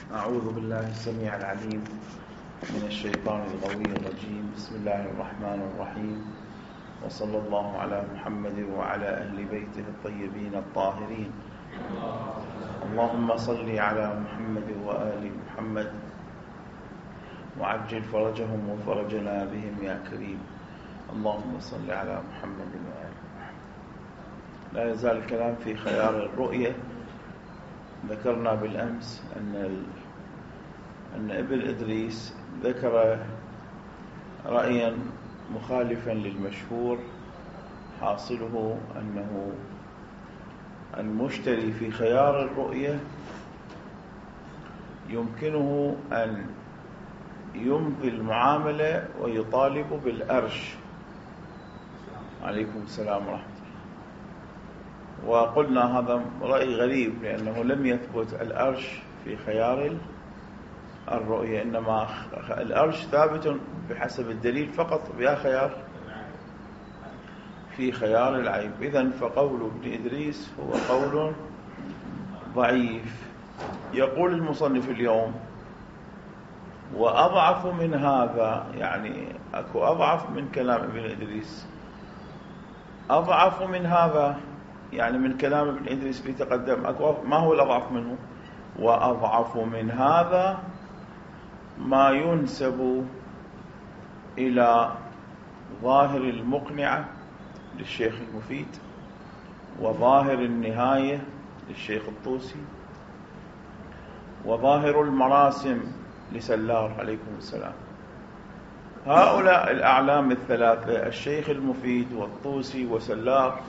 أعوذ بالله السميع العليم من الشيطان الغوي الرجيم. بسم الله الرحمن الرحيم، وصلى الله على محمد وعلى أهل بيته الطيبين الطاهرين. اللهم صل على محمد وآل محمد وعجل فرجهم وفرجنا بهم يا كريم. اللهم صل على محمد وآل محمد. لا يزال الكلام في خيار الرؤية. ذكرنا بالأمس أن ابن إدريس ذكر رأيا مخالفا للمشهور، حاصله أنه المشتري في خيار الرؤية يمكنه أن يمضي المعاملة ويطالب بالأرش. عليكم السلام ورحمة الله. وقلنا هذا رأي غريب، لأنه لم يثبت الأرش في خيار الرؤية، إنما الأرش ثابت بحسب الدليل فقط بها خيار في خيار العيب. إذن فقول ابن إدريس هو قول ضعيف. يقول المصنف اليوم: وأضعف من هذا، يعني أكو أضعف من كلام ابن إدريس. أضعف من هذا يعني من كلام ابن إدريس في تقدم أكو. ما هو الأضعف منه؟ وأضعف من هذا ما ينسب إلى ظاهر المقنعة للشيخ المفيد، وظاهر النهاية للشيخ الطوسي، وظاهر المراسم لسلار عليكم السلام. هؤلاء الأعلام الثلاثة، الشيخ المفيد والطوسي وسلار،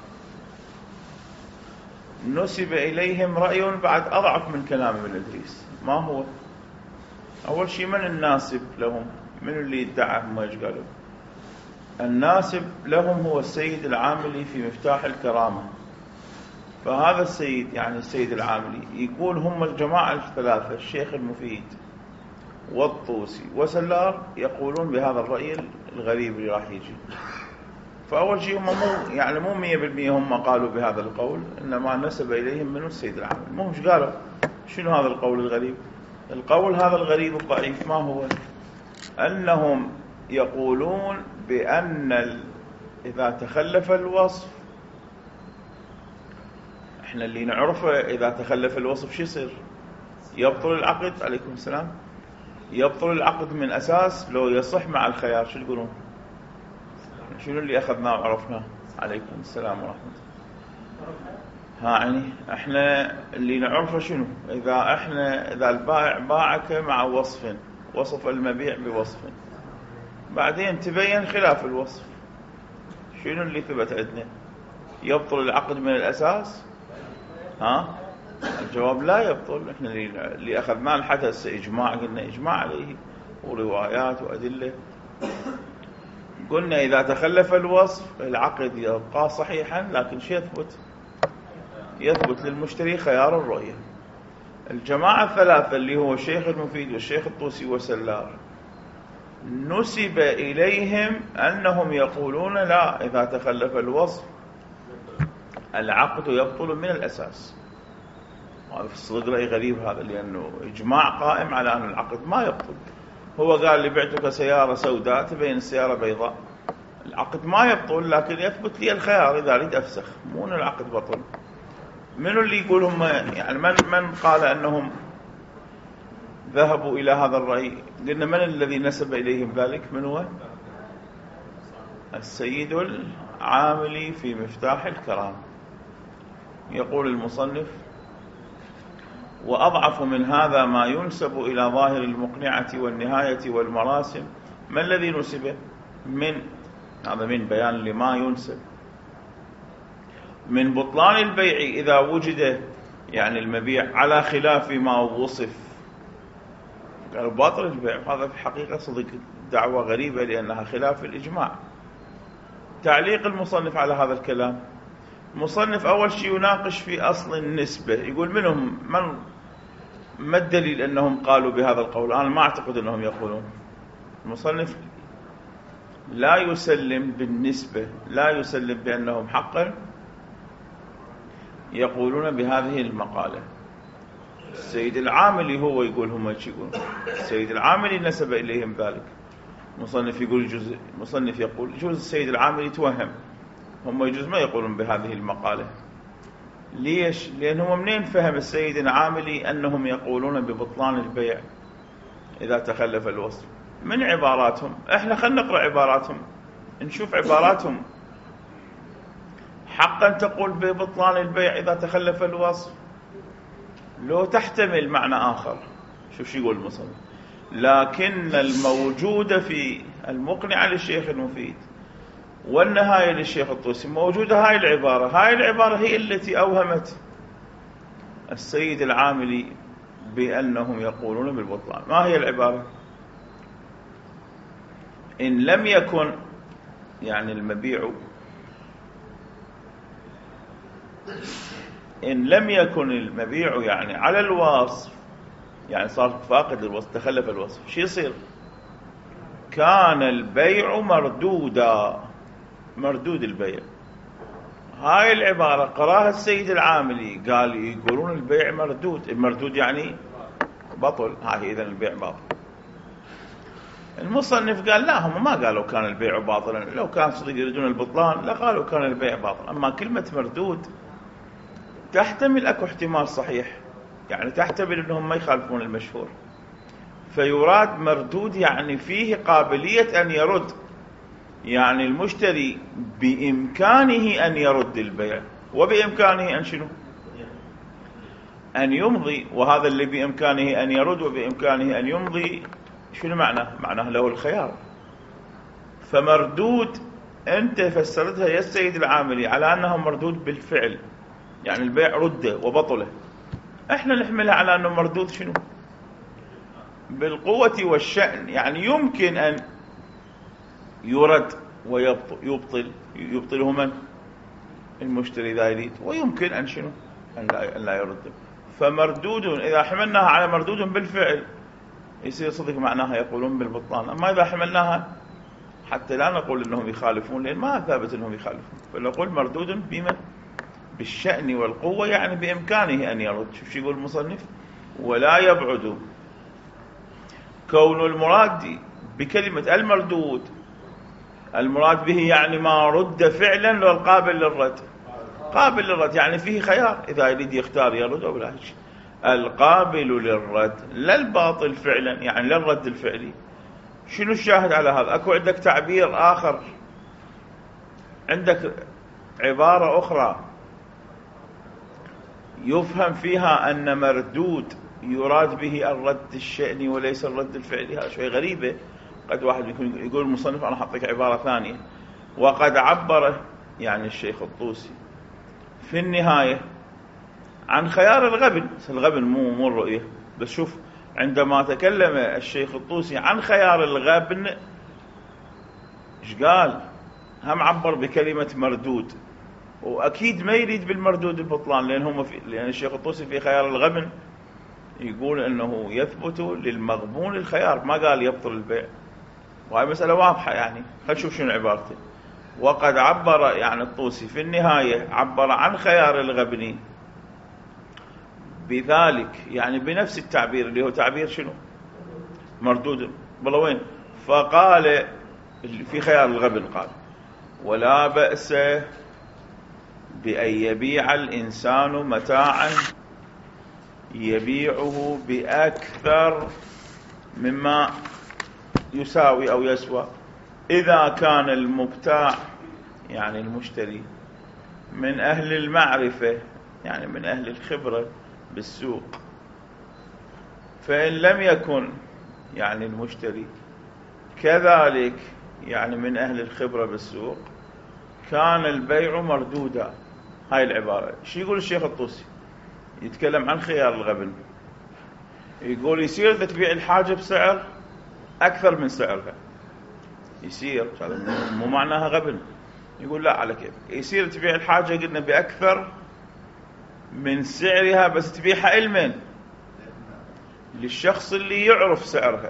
نسب إليهم رأي بعد أضعف من كلام ابن إدريس. ما هو؟ أول شيء، من الناسب لهم؟ من اللي يدعى هم ايش قالوا؟ الناسب لهم هو السيد العاملي في مفتاح الكرامة. فهذا السيد، يعني السيد العاملي، يقول هم الجماعة الثلاثة الشيخ المفيد والطوسي وسلار يقولون بهذا الرأي الغريب اللي راح يجي. فأول شيء هم مو 100% هم قالوا بهذا القول، إنما نسب إليهم من السيد العاملي. مو مش قالوا شنو هذا القول الغريب؟ القول هذا الغريب الضعيف ما هو؟ أنهم يقولون بأن إذا تخلف الوصف، إحنا اللي نعرفه إذا تخلف الوصف شو يصير؟ يبطل العقد. عليكم السلام. يبطل العقد من أساس لو يصح مع الخيار. شو تقولون؟ شنو اللي أخذناه وعرفناه؟ عليكم السلام ورحمة الله. يعني إحنا اللي نعرفه شنو؟ إذا البائع باعك مع وصف المبيع بوصف، بعدين تبين خلاف الوصف، شنو اللي ثبت عندنا؟ يبطل العقد من الأساس؟ الجواب لا يبطل. إحنا اللي أخذناه الحدث إجماع، قلنا إجماع عليه وروايات وأدلة. قلنا إذا تخلف الوصف العقد يبقى صحيحا، لكن شو يثبت للمشتري خيار الرؤية. الجماعة الثلاثة اللي هو الشيخ المفيد والشيخ الطوسي وسلار، نسب إليهم أنهم يقولون لا، إذا تخلف الوصف العقد يبطل من الأساس. هذا في الصدق رأي غريب هذا، لأنه إجماع قائم على أن العقد ما يبطل. هو قال لي بعتك سيارة سوداء تبين السيارة بيضاء، العقد ما يبطل، لكن يثبت لي الخيار إذا أريد أفسخ، مو أن العقد بطل. منو اللي يقول هم؟ يعني من قال أنهم ذهبوا إلى هذا الرأي؟ قلنا من الذي نسب إليهم ذلك؟ من هو؟ السيد العاملي في مفتاح الكرام. يقول المصنف: وأضعف من هذا ما ينسب إلى ظاهر المقنعة والنهاية والمراسم. ما الذي نسب؟ هذا من بيان لما ينسب من بطلان البيع إذا وجد، يعني المبيع على خلاف ما وصف. قالوا باطل البيع. هذا في حقيقة صدق دعوة غريبة، لأنها خلاف الإجماع. تعليق المصنف على هذا الكلام: المصنف أول شيء يناقش في أصل النسبة، يقول ما الدليل أنهم قالوا بهذا القول؟ أنا ما أعتقد أنهم يقولون. المصنف لا يسلم بالنسبة، لا يسلم بأنهم حقا يقولون بهذه المقالة. السيد العاملي هو يقول هم ايش يقولون. السيد العاملي نسب إليهم ذلك. مصنف يقول جزء، مصنف يقول يجوز السيد العاملي يتوهم، هم يجوز ما يقولون بهذه المقالة. ليش؟ لأنهم منين فهم السيد العاملي أنهم يقولون ببطلان البيع إذا تخلف الوصف؟ من عباراتهم. احنا خلينا نقرأ عباراتهم نشوف عباراتهم حقا تقول ببطلان البيع إذا تخلف الوصف، لو تحتمل معنى آخر. شوف يقول المصنف: لكن الموجود في المقنعة للشيخ المفيد والنهاية للشيخ الطوسي موجودة هاي العبارة. هاي العبارة هي التي أوهمت السيد العاملي بأنهم يقولون بالبطلان. ما هي العبارة؟ إن لم يكن يعني المبيع، إن لم يكن المبيع يعني على الوصف، يعني صار فاقد للوصف، تخلف الوصف، شو يصير؟ كان البيع مردودا، مردود البيع. هاي العبارة قراها السيد العاملي، قال يقولون البيع مردود. المردود يعني بطل، هاي إذن البيع باطل. المصنف قال لا، هم ما قالوا كان البيع باطلا، لو كان صدق يريدون البطلان لقالوا كان البيع باطل. أما كلمة مردود تحتمل أكو احتمال صحيح، يعني تحتمل أنهم ما يخالفون المشهور، فيراد مردود يعني فيه قابلية أن يرد، يعني المشتري بإمكانه أن يرد البيع، وبإمكانه أن شنو؟ أن يمضي. وهذا اللي بإمكانه أن يرد وبإمكانه أن يمضي شنو معناه؟ معناه له الخيار. فمردود أنت فسرتها يا السيد العاملي على أنه مردود بالفعل، يعني البيع رده وبطله. احنا نحملها على أنه مردود شنو؟ بالقوة والشأن، يعني يمكن أن يرد ويبطل. يبطله من؟ المشتري إذا يريد، ويمكن أن شنو؟ أن لا يرد. فمردود إذا حملناها على مردود بالفعل يصير صدق معناها يقولون بالبطلان. أما إذا حملناها حتى لا نقول أنهم يخالفون، لأن ما ثابت أنهم يخالفون، فنقول مردود بمن؟ بالشأن والقوة، يعني بإمكانه أن يرد. شوف يقول المصنف: ولا يبعد كون المراد بكلمة المردود المراد به يعني ما رد فعلا والقابل للرد. قابل للرد يعني فيه خيار، إذا يريد يختار يرد أو لا. القابل للرد لا الباطل فعلا، يعني لا الرد الفعلي. شنو الشاهد على هذا؟ أكو عندك تعبير آخر، عندك عبارة أخرى يفهم فيها أن مردود يراد به الرد الشأني وليس الرد الفعلي. هذا شوي غريبة. قد واحد يقول المصنف أنا حطيك عبارة ثانية. وقد عبر يعني الشيخ الطوسي في النهاية عن خيار الغبن. الغبن مو الرؤية بس. شوف عندما تكلم الشيخ الطوسي عن خيار الغبن ايش قال؟ هم عبر بكلمة مردود، وأكيد ما يريد بالمردود البطلان، لأن الشيخ الطوسي في خيار الغبن يقول أنه يثبت للمغبون الخيار، ما قال يبطل البيع. وهي مسألة واضحة، يعني خلينا نشوف شنو عبارته. وقد عبر يعني الطوسي في النهاية عبر عن خيار الغبن بذلك، يعني بنفس التعبير اللي هو تعبير شنو؟ مردود. بلوين؟ فقال في خيار الغبن قال: ولا بأس بأن يبيع الإنسان متاعا يبيعه بأكثر مما يساوي أو يسوى إذا كان المبتاع يعني المشتري من أهل المعرفة، يعني من أهل الخبرة بالسوق. فإن لم يكن يعني المشتري كذلك يعني من أهل الخبرة بالسوق كان البيع مردودا. هاي العبارة. شو يقول الشيخ الطوسي؟ يتكلم عن خيار الغبن، يقول يصير تبيع الحاجة بسعر أكثر من سعرها. يصير مو معناها غبن. يقول لا، على كيف يصير تبيع الحاجة قلنا بأكثر من سعرها، بس تبيعها إلمن للشخص اللي يعرف سعرها.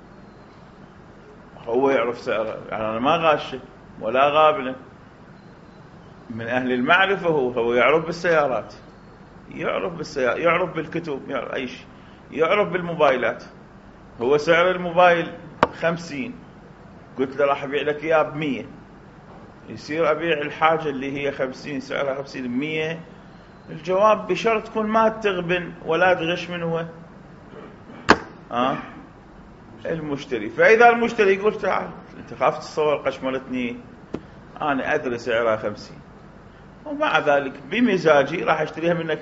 هو يعرف سعرها، يعني أنا ما غاشه ولا غابنه، من أهل المعرفة. هو يعرف بالسيارات، يعرف بالسيارة، يعرف بالكتب، يعرف أي شيء، يعرف بالموبايلات. هو سعر الموبايل 50، قلت له راح أبيع لك إياه ب100، يصير أبيع الحاجة اللي هي 50 سعرها 50 ب100. الجواب بشرط تكون ما تغبن ولا تغش من هو المشتري. فإذا المشتري يقول تعال أنت خاف تتصور قشملتني، أنا أدري سعرها 50، ومع ذلك بمزاجي راح أشتريها منك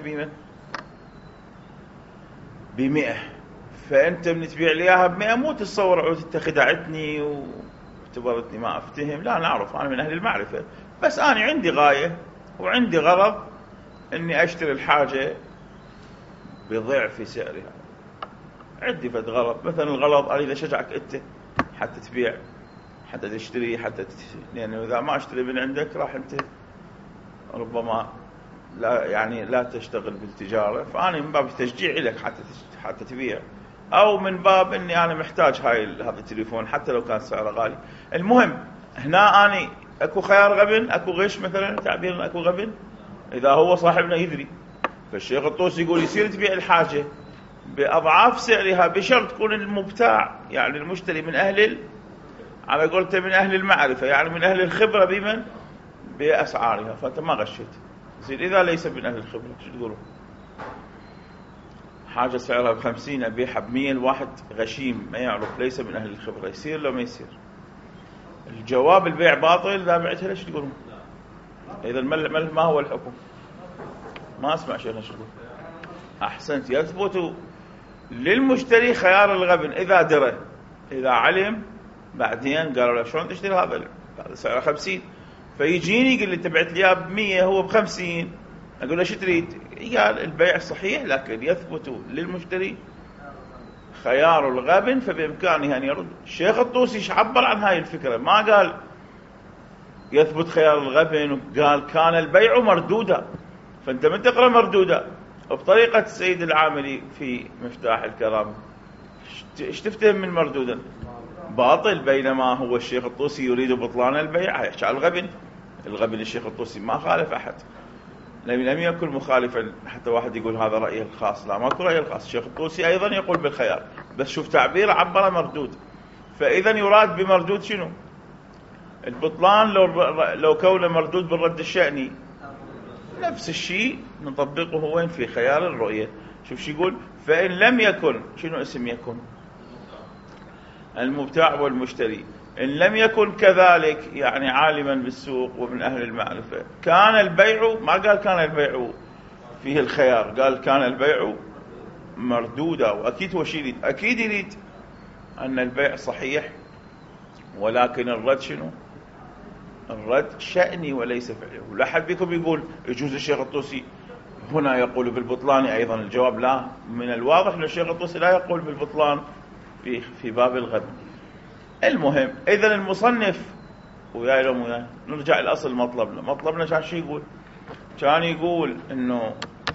ب100. فأنت من تبيع لي إياها ب100 مو تتصور عود أنت خدعتني واعتبرتني ما أفتهم، لا، نعرف أنا من أهل المعرفة، بس أنا عندي غاية وعندي غرض أني أشتري الحاجة بضعف سعرها. عندي فد غرض، مثلا الغرض أريد أشجعك أنت حتى تبيع، حتى تشتري، لأنه إذا ما أشتري من عندك راح أنت ربما لا تشتغل بالتجارة. فأنا من باب تشجيع لك حتى تبيع، أو من باب أني أنا محتاج هذا التليفون حتى لو كان سعره غالي. المهم هنا أنا أكو خيار غبن، أكو غش مثلا، تعبير أكو غبن إذا هو صاحبنا يدري. فالشيخ الطوسي يقول يصير تبيع الحاجة بأضعاف سعرها بشرط تكون المبتاع يعني المشتري من على قولته من أهل المعرفة، يعني من أهل الخبرة بأسعارها، فأنت ما غشيت. يصير إذا ليس من أهل الخبرة شو تقولوا؟ حاجة سعرها ب50 أبيعها ب100، الواحد غشيم ما يعرف ليس من أهل الخبرة، يصير لو ما يصير؟ الجواب البيع باطل إذا بعتها. ليش تقولون؟ إذا ما هو الحكم؟ ما أسمع شيخنا شو يقول. أحسنت. يثبت للمشتري خيار الغبن إذا درى، إذا علم بعدين قالوا له شلون تشتري هذا سعره 50، فيجيني يقول لي أنت بعت لي ب100 هو ب50، أقول له شو تريد؟ قال البيع صحيح لكن يثبت للمشتري خيار الغبن فبإمكانه أن يرد. الشيخ الطوسي عبر عن هاي الفكرة، ما قال يثبت خيار الغبن، قال كان البيع مردودا. فأنت من تقرأ مردودا بطريقة السيد العاملي في مفتاح الكرامة ايش تفتهم من مردودا؟ باطل. بينما هو الشيخ الطوسي يريد بطلان البيع، يحكي على الغبن الشيخ الطوسي ما خالف أحد، لم يكن مخالفا حتى واحد يقول هذا رأيه الخاص، لا، ماكو رأيه الخاص. الشيخ الطوسي أيضا يقول بالخيار، بس شوف تعبير عبر مردود. فإذا يراد بمردود شنو؟ البطلان لو كونه مردود بالرد الشأني، نفس الشيء نطبقه وين؟ في خيار الرؤية. شوف شو يقول: فإن لم يكن، شنو اسم يكن؟ المبتاع والمشتري. إن لم يكن كذلك يعني عالما بالسوق ومن أهل المعرفة، كان البيع، ما قال كان البيع فيه الخيار، قال كان البيع مردودا. وأكيد هو شيء أكيد يريد أن البيع صحيح، ولكن الرد شنو؟ الرد شأني وليس فعلي. ولا حد بكم يقول يجوز الشيخ الطوسي هنا يقول بالبطلان أيضا. الجواب لا، من الواضح أن الشيخ الطوسي لا يقول بالبطلان في باب الغبن. المهم إذن المصنف وياي لهم وياي نرجع الأصل. مطلبنا كان شو يقول؟ كان يقول إنه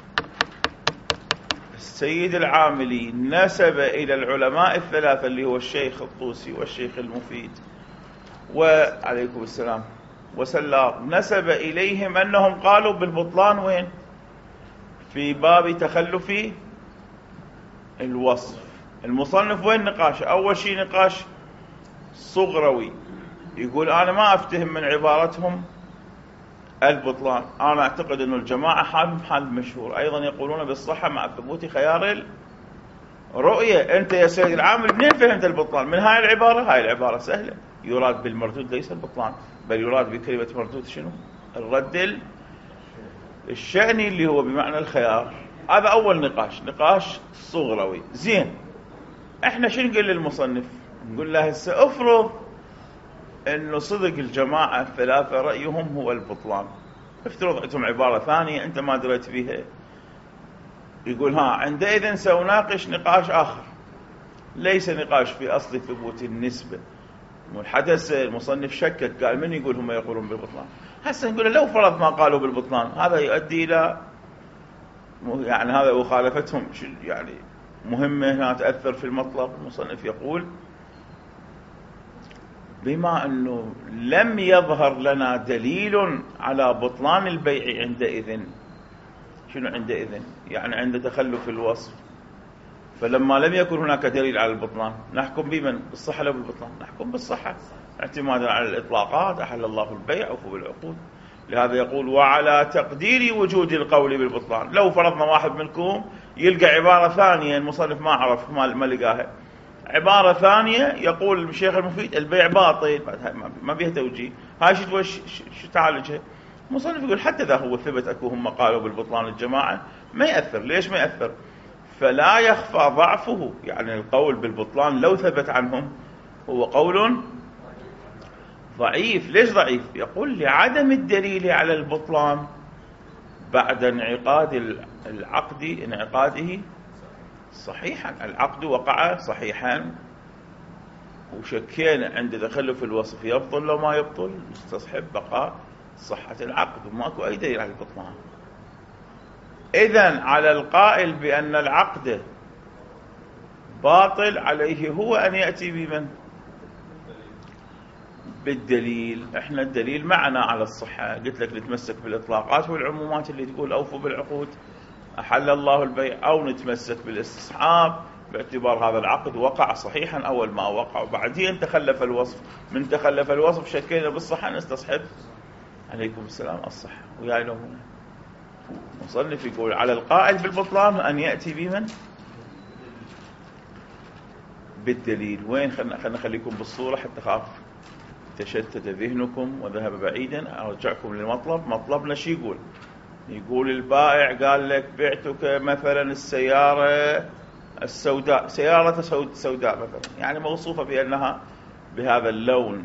السيد العاملي نسب إلى العلماء الثلاثة اللي هو الشيخ الطوسي والشيخ المفيد وعليكم السلام وسلار، نسب إليهم أنهم قالوا بالبطلان وين؟ في باب تخلف الوصف. المصنف وين نقاش؟ أول شيء نقاش صغروي، يقول أنا ما أفتهم من عبارتهم البطلان، أنا أعتقد أن الجماعة حال مشهور أيضا يقولون بالصحة مع ثبوت خيار الرؤية. أنت يا سيد العامل منين فهمت البطلان؟ من هاي العبارة. هاي العبارة سهلة، يراد بالمردود ليس البطلان، بل يراد بكلمة مردود شنو؟ الرد الشأني اللي هو بمعنى الخيار. هذا أول نقاش صغروي. زين، احنا شو نقول للمصنف؟ نقول له هسه افرض انه صدق الجماعة الثلاثة رأيهم هو البطلان، افترض عندهم عبارة ثانية انت ما دريت بيها. يقول عندئذ سأناقش نقاش آخر، ليس نقاش في أصل ثبوت النسبة. حدث المصنف شكك، قال من يقول هم يقولون بالبطلان. هسه نقول لو فرض ما قالوا بالبطلان، هذا يؤدي إلى يعني هذا مخالفتهم يعني مهمة هنا تأثر في المطلب. المصنف يقول بما أنه لم يظهر لنا دليل على بطلان البيع عندئذ، شنو عندئذ؟ يعني عند تخلف الوصف. فلما لم يكن هناك دليل على البطلان نحكم بمن؟ بالصحة لو بالبطلان؟ نحكم بالصحة اعتمادا على الإطلاقات، أحل الله البيع وفوا بالعقود. لهذا يقول وعلى تقدير وجود القول بالبطلان. لو فرضنا واحد منكم يلقى عبارة ثانية المصنف ما عرف ما لقاها، عبارة ثانية يقول الشيخ المفيد البيع باطل، ما بيها توجيه، هاي شو تعالجها؟ المصنف يقول حتى إذا هو ثبت أكو هم قالوا بالبطلان الجماعة ما يأثر. ليش ما يأثر؟ فلا يخفى ضعفه. يعني القول بالبطلان لو ثبت عنهم هو قول ضعيف. ليش ضعيف؟ يقول لعدم الدليل على البطلان بعد انعقاد العقد انعقاده صحيحا. العقد وقع صحيحا وشكينا عند تخلف الوصف يبطل لو ما يبطل، نستصحب بقاء صحة العقد وماكو أي دليل على البطلان. إذن على القائل بأن العقد باطل عليه هو أن يأتي بمن؟ بالدليل. احنا الدليل معنا على الصحة. قلت لك نتمسك بالإطلاقات والعمومات اللي تقول أوفوا بالعقود أحل الله البيع، أو نتمسك بالاستصحاب باعتبار هذا العقد وقع صحيحا أول ما وقع وبعدين تخلف الوصف. من تخلف الوصف شكينا بالصحة نستصحب عليكم السلام الصحة. وياي له هنا مصنف يقول على القائل بالبطلان أن يأتي بمن؟ بالدليل. وين؟ خلنا نخليكم بالصورة حتى خاف تشتت ذهنكم وذهب بعيدا. أرجعكم للمطلب. مطلبنا شي يقول؟ يقول البائع قال لك بعتك مثلا السيارة السوداء، سيارة سوداء مثلا، يعني موصوفة بأنها بهذا اللون،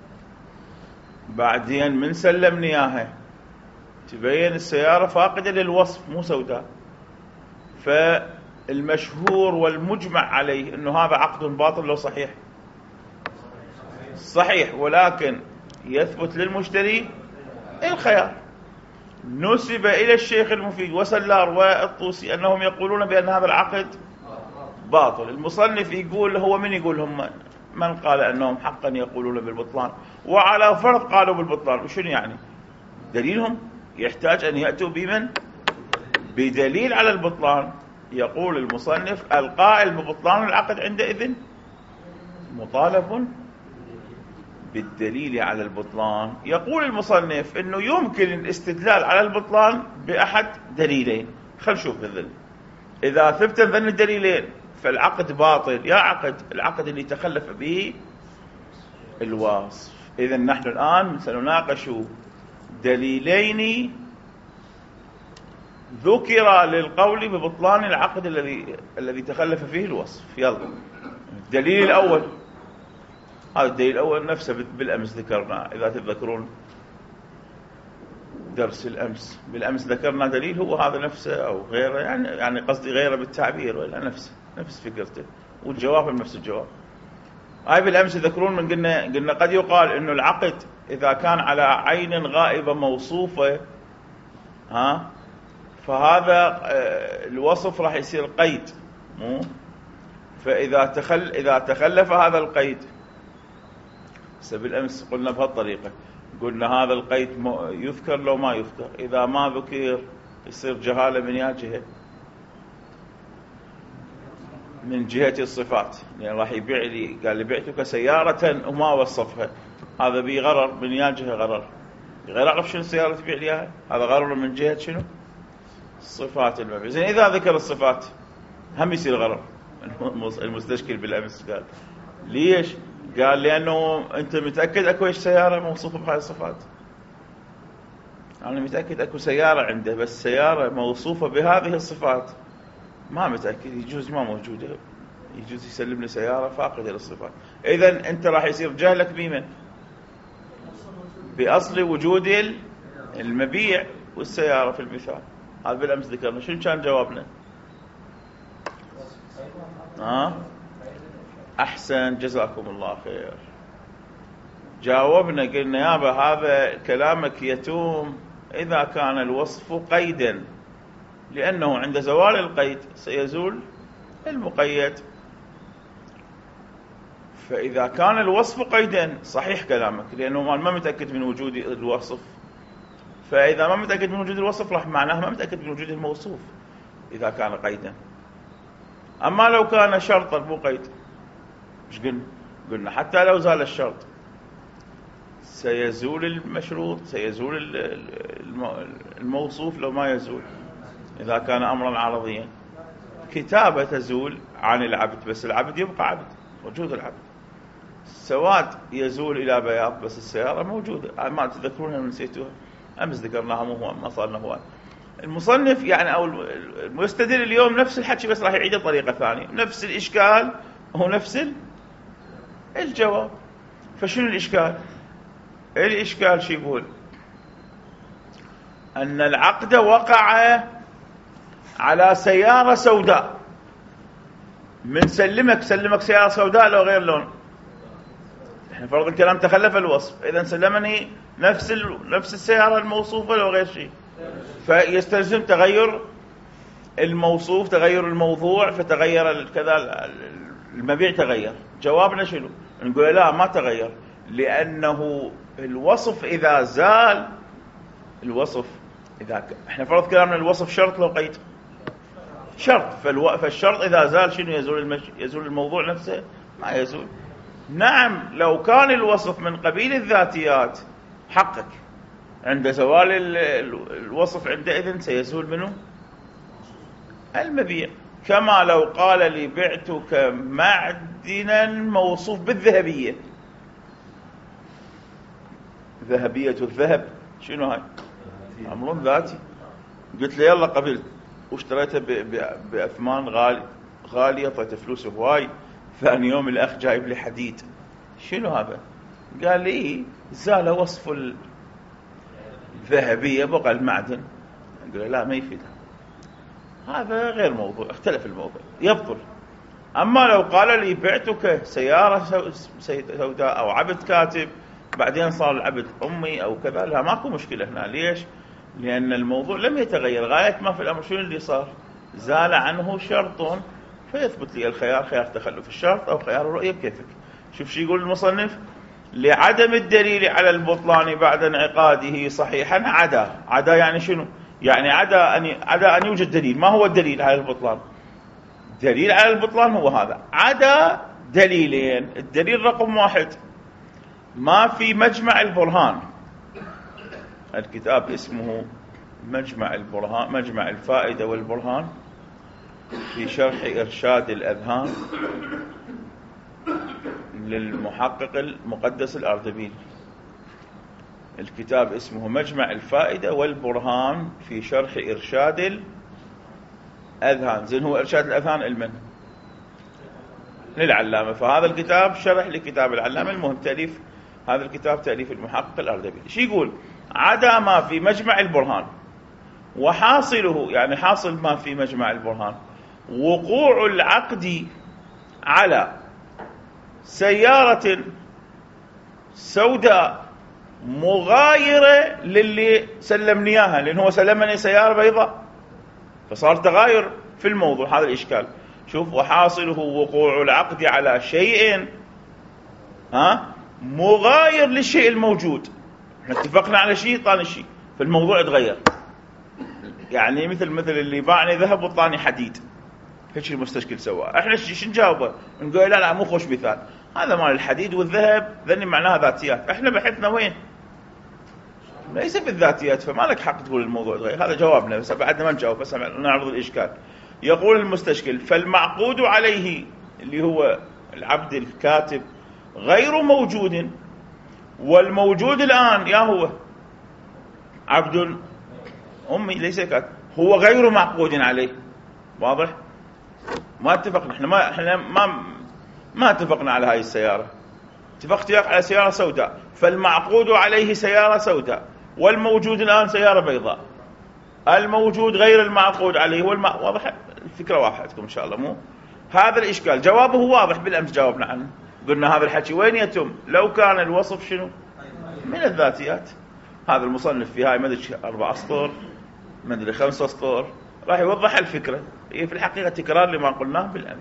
بعدين من سلمني إياها تبين السيارة فاقدة للوصف مو سوداء. فالمشهور والمجمع عليه أنه هذا عقد باطل لو صحيح؟ صحيح، ولكن يثبت للمشتري الخيار. نسب إلى الشيخ المفيد وسلار والطوسي أنهم يقولون بأن هذا العقد باطل. المصنف يقول هو من يقول هم من قال أنهم حقا يقولون بالبطلان؟ وعلى فرض قالوا بالبطلان وشنو يعني؟ دليلهم يحتاج أن يأتوا بمن؟ بدليل على البطلان. يقول المصنف القائل ببطلان العقد عندئذ مطالب بالدليل على البطلان. يقول المصنف انه يمكن الاستدلال على البطلان باحد دليلين. خل نشوف الذل. اذا ثبت ذن الدليلين فالعقد باطل. يا عقد العقد اللي تخلف به الوصف. اذا نحن الان سنناقش دليلين ذكر للقول ببطلان العقد الذي تخلف فيه الوصف. يلا الدليل الاول. هذا الدليل الأول نفسه بالأمس ذكرنا. إذا تذكرون درس الأمس بالأمس ذكرنا دليل هو هذا نفسه أو غيره، يعني قصدي غيره بالتعبير ولا نفس فكرته، والجواب نفس الجواب. هاي بالأمس تذكرون من قلنا قد يقال إنه العقد إذا كان على عين غائبة موصوفة فهذا الوصف راح يصير قيد مو. فإذا تخلف هذا القيد بالأمس قلنا بهالطريقة، قلنا هذا القيد يذكر لو ما يذكر. إذا ما ذكر يصير جهالة من يا جهة؟ من جهة الصفات. يعني راح يبيع لي قال لي بعتك سيارة وما وصفها، هذا بي غرر من يا جهة؟ غير أعرف شنو السيارة تبيع لي إياها، هذا غرر من جهة شنو؟ الصفات المبيع. زين إذا ذكر الصفات هم يصير غرر. المستشكل بالأمس قال ليش؟ قال لأنه أنت متأكد أكو إيش سيارة موصوفة بهاي الصفات؟ أنا متأكد أكو سيارة عنده بس سيارة موصوفة بهذه الصفات ما متأكد. يجوز ما موجودة، يجوز يسلم لي سيارة فاقدة للصفات. إذن أنت راح يصير جهلك بمن؟ بأصل وجود المبيع والسيارة في المثال. هذا بالأمس ذكرنا. شنو كان جوابنا؟ أحسن جزاكم الله خير. جاوبنا قلنا يابا هذا كلامك يتوم إذا كان الوصف قيدا، لأنه عند زوال القيد سيزول المقيد. فإذا كان الوصف قيدا صحيح كلامك، لأنه ما متأكد من وجود الوصف، فإذا ما متأكد من وجود الوصف راح معناها ما متأكد من وجود الموصوف إذا كان قيدا. أما لو كان شرطا مو قيد، مش قلنا حتى لو زال الشرط سيزول المشروط، سيزول الموصوف لو ما يزول إذا كان أمرا عرضيا. كتابة تزول عن العبد بس العبد يبقى عبد، وجود العبد. السواد يزول إلى بياض بس السيارة موجودة. ما تذكرونها ونسيتوها؟ أمس ذكرناها مو هو ما صارنا هو. المصنف يعني أو المستدل اليوم نفس الحكي بس راح يعيده بطريقة ثانية، نفس الإشكال هو نفس الجواب. فشنو الإشكال؟ الإشكال شو يقول؟ أن العقد وقع على سيارة سوداء، من سلمك سيارة سوداء لو غير لون، احنا فرض الكلام تخلف الوصف، إذا سلمني نفس السيارة الموصوفة لو غير شيء، فيستلزم تغير الموصوف، تغير الموضوع، فتغير كذا المبيع تغير. جوابنا شنو؟ نقول لا ما تغير، لأنه الوصف إذا زال، الوصف إذا احنا فرض كلامنا الوصف شرط لو قيد شرط، فالشرط إذا زال شنو يزول الموضوع نفسه؟ ما يزول. نعم لو كان الوصف من قبيل الذاتيات حقك، عند زوال الوصف عندئذ سيزول منه المبيع. كما لو قال لي بعتك معدنا موصوف بالذهبية، ذهبية الذهب شنو هاي؟ أمر ذاتي. قلت له يلا قبلت واشتريته بأثمان غالية، طيت فلوس هواي، ثاني يوم الأخ جايب لي حديد، شنو هذا؟ قال لي زال وصف الذهبية بقى المعدن. قال لا ما يفيد، هذا غير موضوع، اختلف الموضوع يبطل. أما لو قال لي بعتك سيارة سوداء أو عبد كاتب بعدين صار العبد أمي أو كذا، لا ماكو مشكلة هنا. ليش؟ لأن الموضوع لم يتغير، غاية ما في الأمر شنو اللي صار؟ زال عنه شرط، فيثبت لي الخيار، خيار تخلف الشرط أو خيار الرؤية بكيفك. شوف شو يقول المصنف: لعدم الدليل على البطلان بعد انعقاده صحيحا عدا يعني شنو؟ يعني عدا أن يوجد دليل. ما هو الدليل على البطلان؟ دليل على البطلان هو هذا، عدا دليلين. الدليل رقم 1 ما في مجمع البرهان، الكتاب اسمه مجمع البرهان، مجمع الفائدة والبرهان في شرح إرشاد الأذهان للمحقق المقدس الأردبيل. الكتاب اسمه مجمع الفائدة والبرهان في شرح إرشاد الأذهان. زين هو إرشاد الأذهان المن للعلامة، فهذا الكتاب شرح لكتاب العلامة. المهم تأليف هذا الكتاب تأليف المحقق الأردبيل. شو يقول؟ عدا ما في مجمع البرهان، وحاصله يعني حاصل ما في مجمع البرهان وقوع العقد على سيارة سوداء مغايرة للي سلمني اياها، لأن هو سلمني سيارة بيضاء، فصار تغاير في الموضوع. هذا الإشكال. شوف: وحاصله وقوع العقد على شيء مغاير للشيء الموجود. احنا اتفقنا على شيء، طاني شيء، فالموضوع اتغير. يعني مثل اللي باعني ذهب وطاني حديد، هيك المستشكل سواه. احنا شو نجاوبه؟ نقول لا مو خوش مثال، هذا مال الحديد والذهب ذني معناها ذاتيات، احنا بحثنا وين؟ ليس في الذاتيات، فما لك حق تقول الموضوع اتغير. هذا جوابنا، بس بعدنا ما نجاوب، بس نعرض الإشكال. يقول المستشكل: فالمعقود عليه اللي هو العبد الكاتب غير موجود، والموجود الآن يا هو عبد أمي ليس كاتب، هو غير معقود عليه. واضح؟ ما اتفقنا، احنا ما اتفقنا على هاي السيارة، اتفقت وياك على سيارة سوداء، فالمعقود عليه سيارة سوداء، والموجود الآن سيارة بيضاء. الموجود غير المعقود عليه واضح؟ الفكرة واضحة عندكم إن شاء الله؟ مو هذا الإشكال. جوابه واضح، بالأمس جاوبنا عنه، قلنا هذا الحكي وين يتم؟ لو كان الوصف شنو؟ من الذاتيات. هذا المصنف في هاي ما ادري 4 أسطر، ما ادري 5 أسطر، راح يوضح الفكرة. هي في الحقيقة تكرار لما قلناه بالأمس.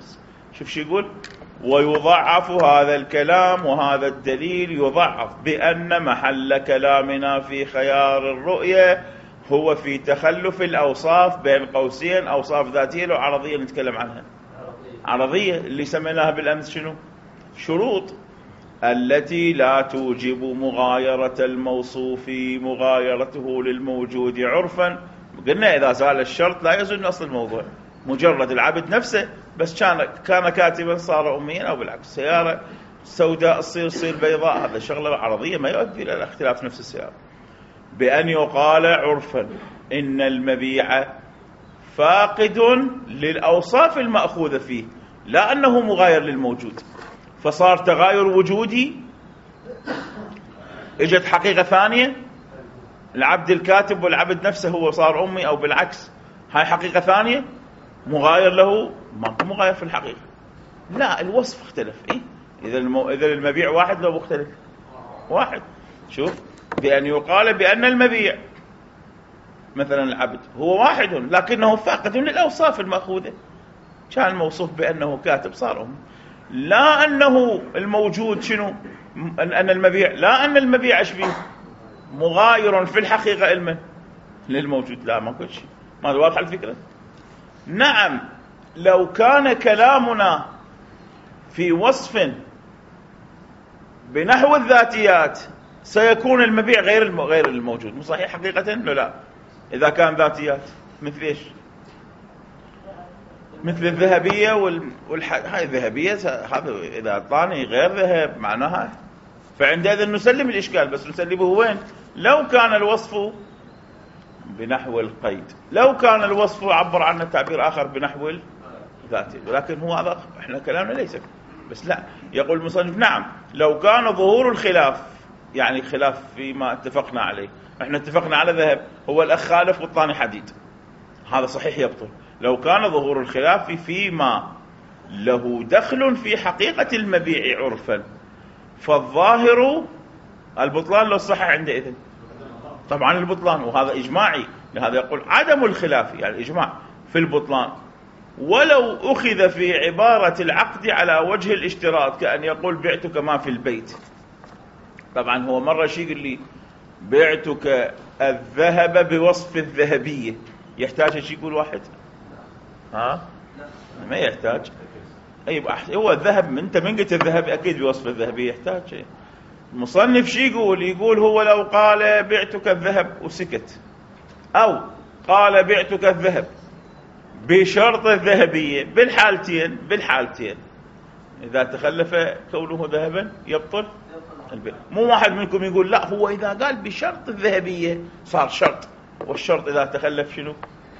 شوف شو يقول: ويضعف هذا الكلام وهذا الدليل يضعف بأن محل كلامنا في خيار الرؤية هو في تخلف الأوصاف، بين قوسين أوصاف ذاتية لو عرضية نتكلم عنها، عرضية اللي سميناها بالأمس شنو؟ شروط، التي لا توجب مغايرة الموصوف مغايرته للموجود عرفا. قلنا إذا زال الشرط لا يزول أصل الموضوع، مجرد العبد نفسه بس كان كاتبا صار أميا، أو بالعكس سيارة سوداء تصير بيضاء، هذا شغلة عرضية ما يؤدي إلى الاختلاف نفس السيارة. بأن يقال عرفا إن المبيع فاقد للأوصاف المأخوذة فيه، لا أنه مغاير للموجود، فصار تغاير وجودي، اجت حقيقة ثانية، العبد الكاتب والعبد نفسه هو صار أمي، أو بالعكس هاي حقيقة ثانية مغاير له، ماكو مغاير في الحقيقة، لا الوصف اختلف. إيه؟ إذا المبيع واحد لو مختلف واحد. شوف، بأن يقال بأن المبيع مثلا العبد هو واحد لكنه فاقد للأوصاف المأخوذة، كان موصوف بأنه كاتب صار أمي، لا أنه الموجود شنو، أن المبيع، لا أن المبيع أشبه مغاير في الحقيقة علما للموجود، لا ما كل شيء. ما واضح الفكرة؟ نعم، لو كان كلامنا في وصف بنحو الذاتيات سيكون المبيع غير الموجود، مو صحيح حقيقة؟ لا، إذا كان ذاتيات مثل إيش؟ مثل الذهبية هاي الذهبية، هذا إذا أعطاني غير ذهب معناها، فعندئذ نسلم الإشكال، بس نسلمه وين؟ لو كان الوصف بنحو القيد، لو كان الوصف عبر عنه تعبير آخر بنحو الذاتي، ولكن هو هذا إحنا كلامنا ليس بس. لا، يقول المصنف: نعم لو كان ظهور الخلاف، يعني خلاف فيما اتفقنا عليه، إحنا اتفقنا على ذهب، هو الأخ خالف والثاني حديد، هذا صحيح يبطل. لو كان ظهور الخلاف فيما له دخل في حقيقة المبيع عرفا، فالظاهر البطلان لو صح عندئذ، طبعا البطلان، وهذا إجماعي، لهذا يقول عدم الخلاف يعني الإجماع في البطلان، ولو أخذ في عبارة العقد على وجه الاشتراط، كأن يقول بعتك ما في البيت. طبعا هو مرة شيء يقول لي بعتك الذهب بوصف الذهبية، يحتاج شيء يقول واحد؟ ما يحتاج. أي هو الذهب، أنت من قلت الذهب أكيد بوصف الذهبية يحتاج شيء. المصنف شي يقول هو لو قال بعتك الذهب وسكت، أو قال بعتك الذهب بشرط الذهبية، بالحالتين إذا تخلف كونه ذهبا يبطل البيع. مو واحد منكم يقول لا هو إذا قال بشرط الذهبية صار شرط، والشرط إذا تخلف شنو؟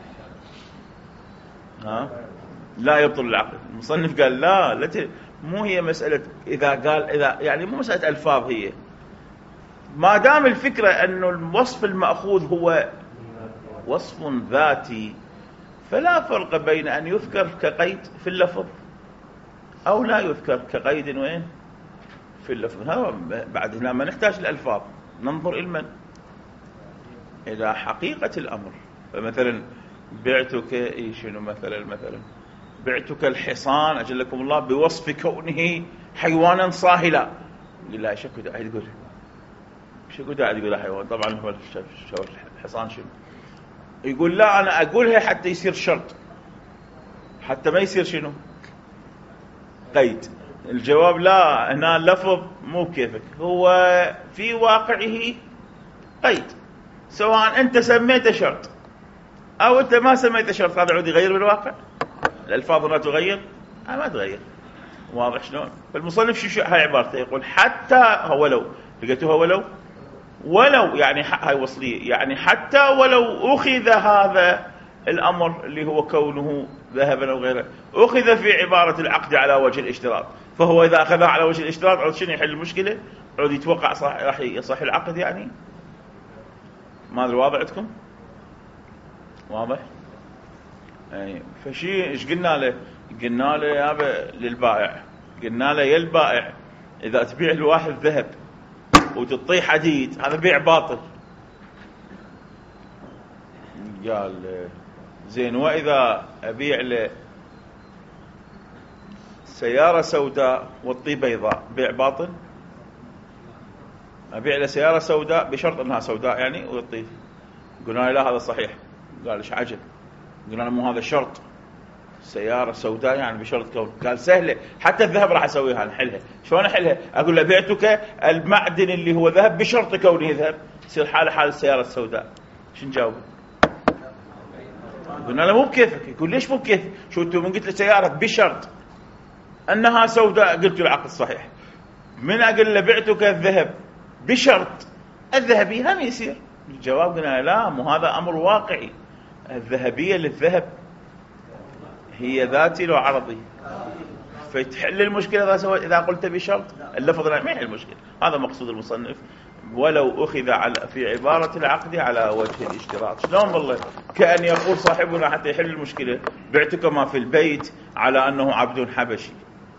لا يبطل العقد. المصنف قال لا مو هي مسألة إذا قال يعني مو مسألة ألفاظ، هي ما دام الفكرة أنه الوصف المأخوذ هو وصف ذاتي، فلا فرق بين أن يذكر كقيد في اللفظ أو لا يذكر كقيد وين في اللفظ. هذا بعد هنا ما نحتاج الألفاظ، ننظر إلى حقيقة الأمر. فمثلا بعتك شنو مثلا بعتك الحصان أجلكم الله بوصف كونه حيوانا صاهلا. لا شكو داعي تقول حيوان، طبعا هو الحصان شنو يقول؟ لا أنا أقولها حتى يصير شرط، حتى ما يصير شنو قيد. الجواب لا، هنا اللفظ مو كيفك، هو في واقعه قيد، سواء أنت سميته شرط أو أنت ما سميته شرط، هذا عود يغير بالواقع؟ الألفاظ ما تغير؟ ما تغير. واضح شلون؟ فالمصنف شو هاي عبارته، يقول حتى ولو، لقيتوها ولو يعني هاي وصلية، يعني حتى ولو أخذ هذا الأمر اللي هو كونه ذهبا أو غيره، أخذ في عبارة العقد على وجه الاشتراط، فهو إذا أخذها على وجه الاشتراط عود شنو يحل المشكلة؟ عود يتوقع راح يصح العقد يعني. ما أدري واضح عندكم؟ واضح؟ يعني فشي إيش قلنا له؟ قلنا له يا للبائع، قلنا له يا البائع إذا تبيع الواحد ذهب وتطيح حديد هذا بيع باطل. قال زين، وإذا أبيع له سيارة سوداء والطي بيضاء، بيع باطل. أبيع له سيارة سوداء بشرط أنها سوداء يعني والطي. قلنا لا هذا صحيح. قال إيش عجل؟ قلنا مو هذا الشرط، سيارة سوداء يعني بشرط كون. قال سهلة، حتى الذهب راح أسويها نحلها. شلون أحلها؟ أقول له بعتك المعدن اللي هو ذهب بشرط كونه ذهب، يصير حاله حال السيارة السوداء. شو نجاوب؟ قلنا له مو بكيفك. يقول ليش مو بكيف؟ شو أنتم من قلت له سيارة بشرط أنها سوداء قلت له العقد صحيح. من أقول له بعتك الذهب بشرط الذهبي هم يصير. الجواب قلنا لا، مو هذا أمر واقعي. الذهبية للذهب هي ذاتي لو عرضي، فتحل المشكلة إذا قلت بشرط. اللفظ ما يحل المشكلة. هذا مقصود المصنف. ولو أخذ في عبارة العقد على وجه الاشتراط. شلون والله؟ كأن يقول صاحبنا حتى يحل المشكلة بعتك ما في البيت على أنه عبد حبشي.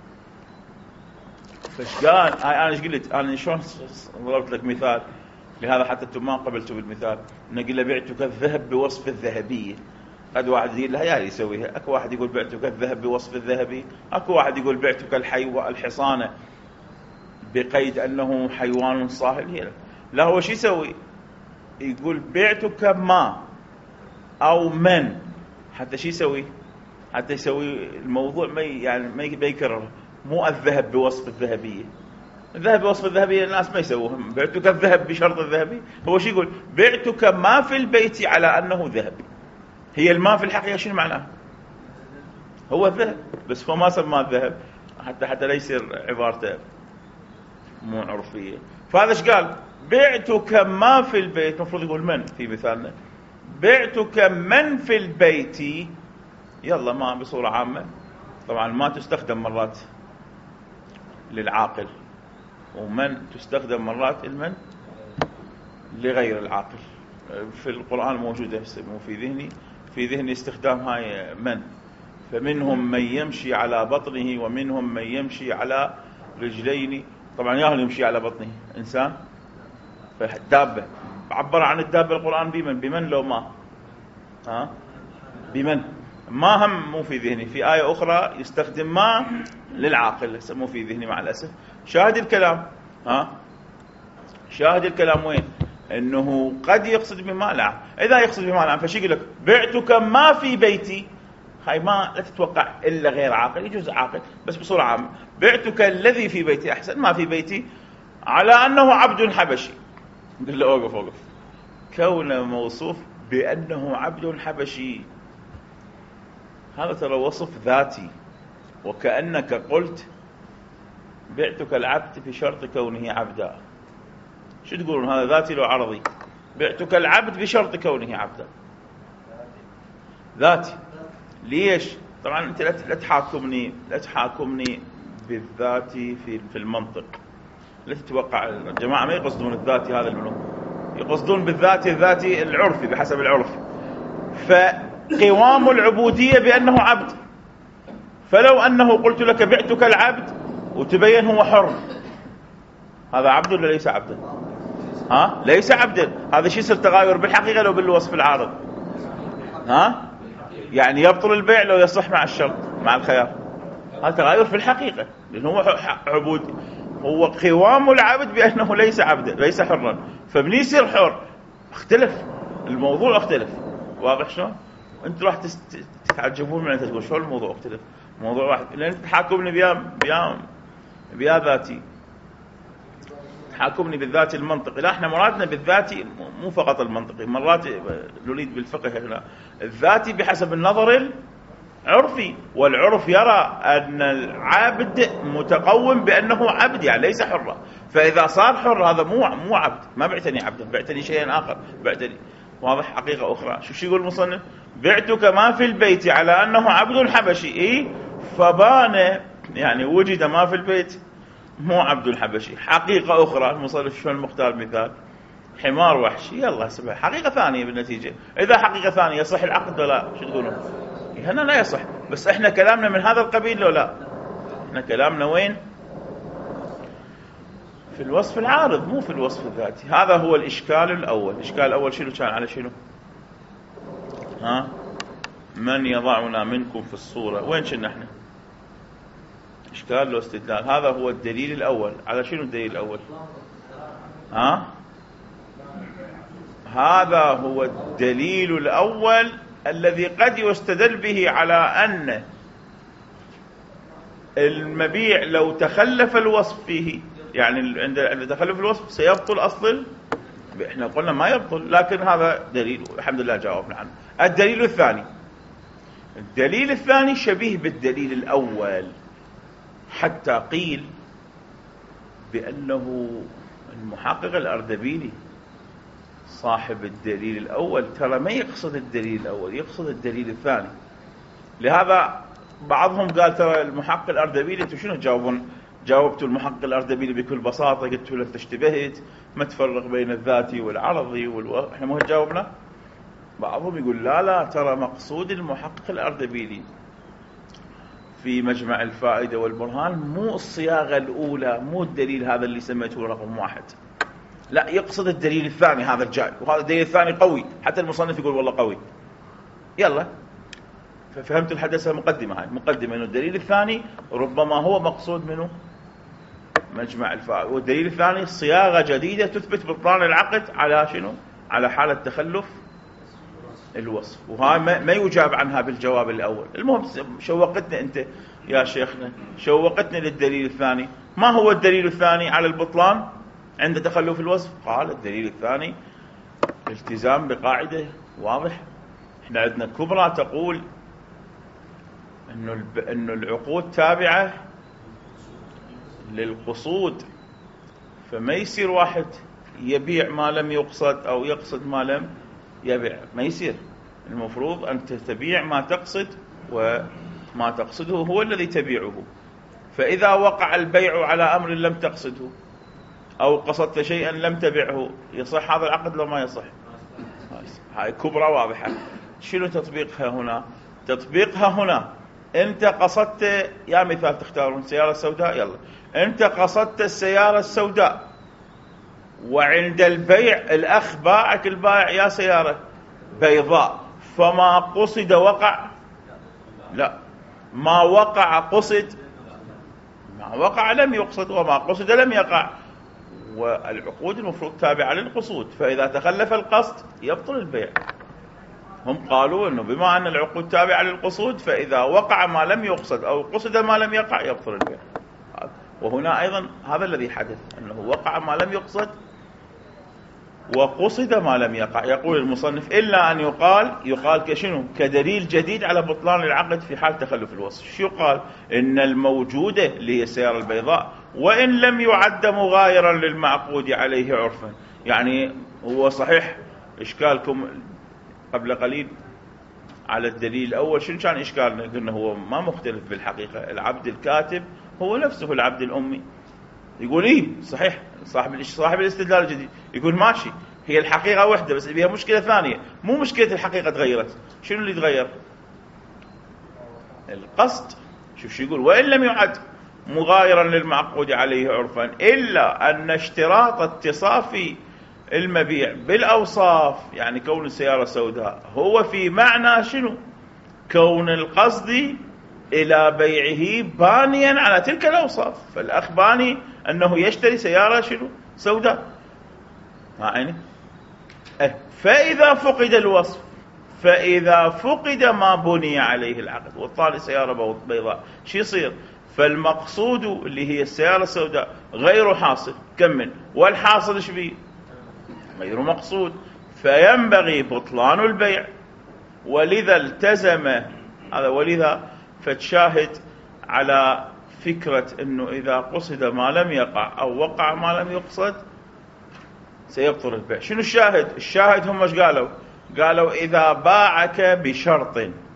فايش قال؟ أنا ايش قلت؟ أنا شلون ضربت لك مثال لهذا حتى أنتم ما قبلتوا بالمثال. نقول له بعتك الذهب بوصف الذهبية. قد واحد يقول له يا يسويها. اكو واحد يقول بعتك الذهب بوصف الذهبي. اكو واحد يقول بعتك الحصانة بقيد انه حيوان صاهل. لا هو شو يسوي؟ يقول بعتك ما او من، حتى شو يسوي؟ حتى يسوي الموضوع ما يكرر. مو الذهب بوصف الذهبية. الذهب بوصف الذهبية الناس ما يسووهم. بعتك الذهب بشرط الذهبي. هو شو يقول؟ بعتك ما في البيت على انه ذهب. هي الماء في الحقيقة شنو معناه؟ هو الذهب، بس هو ما سماه الذهب حتى لا يصير عبارته مو عرفية. فهذا ايش قال؟ بعتك ما في البيت. المفروض يقول من في مثالنا. بعتك من في البيت. يلا ما بصورة عامة. طبعا ما تستخدم مرات للعاقل، ومن تستخدم مرات المن لغير العاقل. في القرآن موجودة مو في ذهني استخدام هاي من. فمنهم من يمشي على بطنه ومنهم من يمشي على رجلين. طبعا ياهل يمشي على بطنه إنسان. فالدابة عبر عن الدابة القرآن بمن لو ما بمن. ما هم مو في ذهني. في آية أخرى يستخدم ما للعاقل، مو في ذهني مع الأسف. شاهد الكلام شاهد الكلام وين؟ انه قد يقصد بما لا. اذا يقصد بما لا فشي يقول لك بعتك ما في بيتي. هاي ما لا تتوقع الا غير عاقل، يجوز عاقل بس بصوره عامه. بعتك الذي في بيتي احسن، ما في بيتي على انه عبد حبشي. قل له اوقف. كونه موصوف بانه عبد حبشي هذا ترى وصف ذاتي، وكانك قلت بعتك العبد بشرط كونه عبدا. شو تقولون؟ هذا ذاتي لو عرضي؟ بعتك العبد بشرط كونه عبدا. ذاتي. ليش؟ طبعا انت لا تحاكمني بالذاتي في المنطق. لا تتوقع الجماعه ما يقصدون الذاتي هذا المنو، يقصدون الذاتي العرفي بحسب العرف. فقوام العبوديه بانه عبد. فلو انه قلت لك بعتك العبد وتبين هو حر، هذا عبد ولا ليس عبدا؟ ليس عبدا. هذا شيء يصير تغاير بالحقيقة لو بالوصف العارض. يعني يبطل البيع لو يصح مع الشرط مع الخيار. هذا تغاير في الحقيقة، لأنه هو عبود. هو قوام العبد بأنه ليس عبدا ليس حرا. فبني يصير حر اختلف الموضوع، اختلف. واضح شلون؟ انت راح تتعجبون من انت تقول شو الموضوع اختلف. موضوع واحد لأن تحاكمني بيا ذاتي، تحاكمني بالذاتي المنطقي. لا، احنا مرادنا بالذاتي مو فقط المنطقي، مرات نريد بالفقه هنا الذاتي بحسب النظر العرفي. والعرف يرى أن العابد متقوم بأنه عبد يعني ليس حرا. فإذا صار حر هذا مو عبد، ما بعتني عبدا، بعتني شيئا آخر، بعتني. واضح؟ حقيقة أخرى. شو يقول المصنف؟ بعتك ما في البيت على أنه عبد حبشي. فبان يعني وجد ما في البيت مو عبد الحبشي. حقيقة أخرى المصنف شلون مختار مثال حمار وحشي. يلا سبحان حقيقة ثانية بالنتيجة. إذا حقيقة ثانية يصح العقد ولا شو تقولون؟ هنا لا يصح. بس إحنا كلامنا من هذا القبيل لو لا؟ إحنا كلامنا وين؟ في الوصف العارض مو في الوصف الذاتي. هذا هو الإشكال الأول. الإشكال الأول شنو كان على شنو؟ من يضعنا منكم في الصورة؟ وين كنا إحنا؟ إشكال لو استدلال. هذا هو الدليل الأول. على شنو الدليل الأول؟ هذا هو الدليل الأول الذي قد يستدل به على أن المبيع لو تخلف الوصف فيه، يعني عند تخلف الوصف سيبطل أصل. احنا قلنا ما يبطل، لكن هذا دليل الحمد لله جاوبنا عنه. الدليل الثاني شبيه بالدليل الأول، حتى قيل بأنه المحقق الأردبيلي صاحب الدليل الأول ترى ما يقصد الدليل الأول، يقصد الدليل الثاني. لهذا بعضهم قال ترى المحقق الأردبيلي، انتم شنو تجاوبون؟ جاوبتوا المحقق الأردبيلي بكل بساطة، قلت له انت اشتبهت، ما تفرق بين الذاتي والعرضي احنا مو جاوبنا. بعضهم يقول لا ترى مقصود المحقق الأردبيلي في مجمع الفائدة والبرهان مو الصياغة الأولى، مو الدليل هذا اللي سميته رقم 1، لا يقصد الدليل الثاني هذا الجاي، وهذا الدليل الثاني قوي، حتى المصنف يقول والله قوي. يلا ففهمت الحدثة. مقدمة انه الدليل الثاني ربما هو مقصود منه مجمع الفائدة، والدليل الثاني صياغة جديدة تثبت بطلان العقد على شنو؟ على حالة تخلف الوصف، وهاي ما يجاب عنها بالجواب الأول. المهم شوقتنا أنت يا شيخنا، شوقتنا للدليل الثاني. ما هو الدليل الثاني على البطلان عند تخلف الوصف؟ قال الدليل الثاني التزام بقاعدة واضح. احنا عندنا كبرى تقول انه العقود تابعة للقصود، فما يصير واحد يبيع ما لم يقصد او يقصد ما لم يبيع، ما يصير. المفروض أن تبيع ما تقصد، وما تقصده هو الذي تبيعه. فإذا وقع البيع على أمر لم تقصده أو قصدت شيئا لم تبعه، يصح هذا العقد لو ما يصح؟ هاي كبرى واضحة. شنو تطبيقها هنا؟ تطبيقها هنا أنت قصدت، يا مثال تختارون سيارة سوداء، يلا أنت قصدت السيارة السوداء، وعند البيع الأخ باعك البائع يا سيارة بيضاء، فما قصد وقع؟ لا، ما وقع قصد، ما وقع لم يقصد، وما قصد لم يقع. والعقود المفروض تابعة للقصود، فإذا تخلف القصد يبطل البيع. هم قالوا أنه بما أن العقود تابعة للقصود، فإذا وقع ما لم يقصد أو قصد ما لم يقع يبطل البيع. وهنا أيضا هذا الذي حدث، أنه وقع ما لم يقصد وقصد ما لم يقع. يقول المصنف إلا أن يقال كشنو؟ كدليل جديد على بطلان العقد في حال تخلف الوصف. شو يقال؟ إن الموجودة اللي هي السيارة البيضاء وإن لم يعد مغايرا للمعقود عليه عرفا. يعني هو صحيح إشكالكم قبل قليل على الدليل الأول، شنو كان إشكالنا؟ قلنا هو ما مختلف بالحقيقة، العبد الكاتب هو نفسه العبد الأمي. يقول إيه صحيح، صاحب الاستدلال الجديد يقول ماشي، هي الحقيقة واحدة بس بيها مشكلة ثانية، مو مشكلة الحقيقة تغيرت. شنو اللي تغير؟ القصد. شوف شو يقول: وإن لم يعد مغايرا للمعقود عليه عرفا إلا أن اشتراط اتصاف المبيع بالأوصاف، يعني كون السيارة سوداء، هو في معنى شنو؟ كون القصد إلى بيعه بانيا على تلك الأوصاف. فالأخ باني أنه يشتري سيارة شنو؟ سوداء. عيني. فإذا فقد الوصف، فإذا فقد ما بني عليه العقد والطالب سيارة بيضاء، شو يصير؟ فالمقصود اللي هي السيارة السوداء غير حاصل، كمل، والحاصل ايش بيه؟ غير مقصود، فينبغي بطلان البيع. ولذا التزم هذا، ولذا فتشاهد على فكرة أنه إذا قصد ما لم يقع أو وقع ما لم يقصد سيبطل البيع. شنو الشاهد؟ الشاهد هم ايش قالوا؟ قالوا إذا باعك بشرط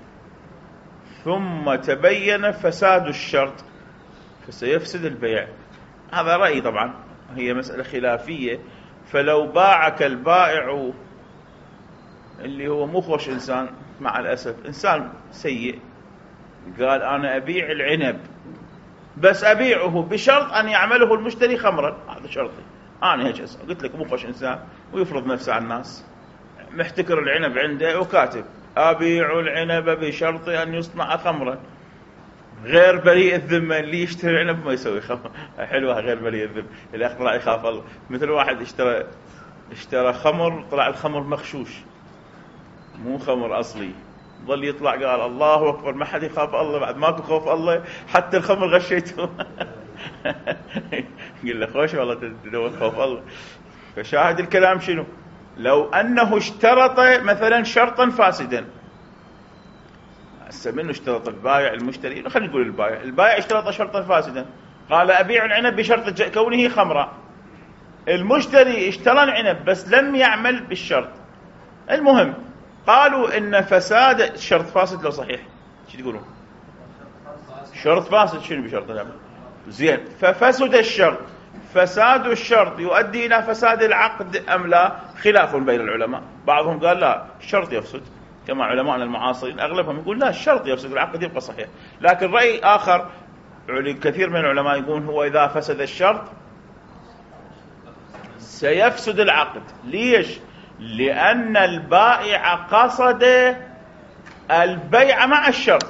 ثم تبين فساد الشرط فسيفسد البيع. هذا رأي، طبعا هي مسألة خلافية. فلو باعك البائع اللي هو مو خوش إنسان، مع الأسف إنسان سيء، قال أنا أبيع العنب بس أبيعه بشرط أن يعمله المشتري خمرا، هذا شرطي، أنا هيك قلت لك مو خوش إنسان ويفرض نفسه على الناس، محتكر العنب عنده وكاتب أبيع العنب بشرط أن يصنع خمرا. غير بريء الذمة اللي يشتري عنب ما يسوي خمر. حلوة غير بريء الذمة. الأخ طلع يخاف الله. مثل واحد اشترى خمر، طلع الخمر مغشوش مو خمر أصلي، ظل يطلع قال الله أكبر ما حد يخاف الله، بعد ماكو خوف الله حتى الخمر غشيته. قل له خوش والله تدور خوف الله. فشاهد الكلام شنو؟ لو أنه اشترط مثلا شرطا فاسدا، هسه منه اشترط؟ البائع المشتري، خلينا نقول البائع اشترط شرطا فاسدا، قال أبيع العنب بشرط كونه خمرا. المشتري اشترى العنب بس لم يعمل بالشرط. المهم قالوا إن فساد الشرط فاسد لو صحيح، شو تقولون؟ شرط فاسد. شنو بشرط العمل؟ زين، ففسد الشرط، فساد الشرط يؤدي إلى فساد العقد أم لا؟ خلاف بين العلماء. بعضهم قال لا الشرط يفسد، كما علماءنا المعاصرين أغلبهم يقول لا الشرط يفسد العقد يبقى صحيح. لكن رأي آخر كثير من العلماء يقول هو إذا فسد الشرط سيفسد العقد. ليش؟ لأن البائع قصد البيع مع الشرط،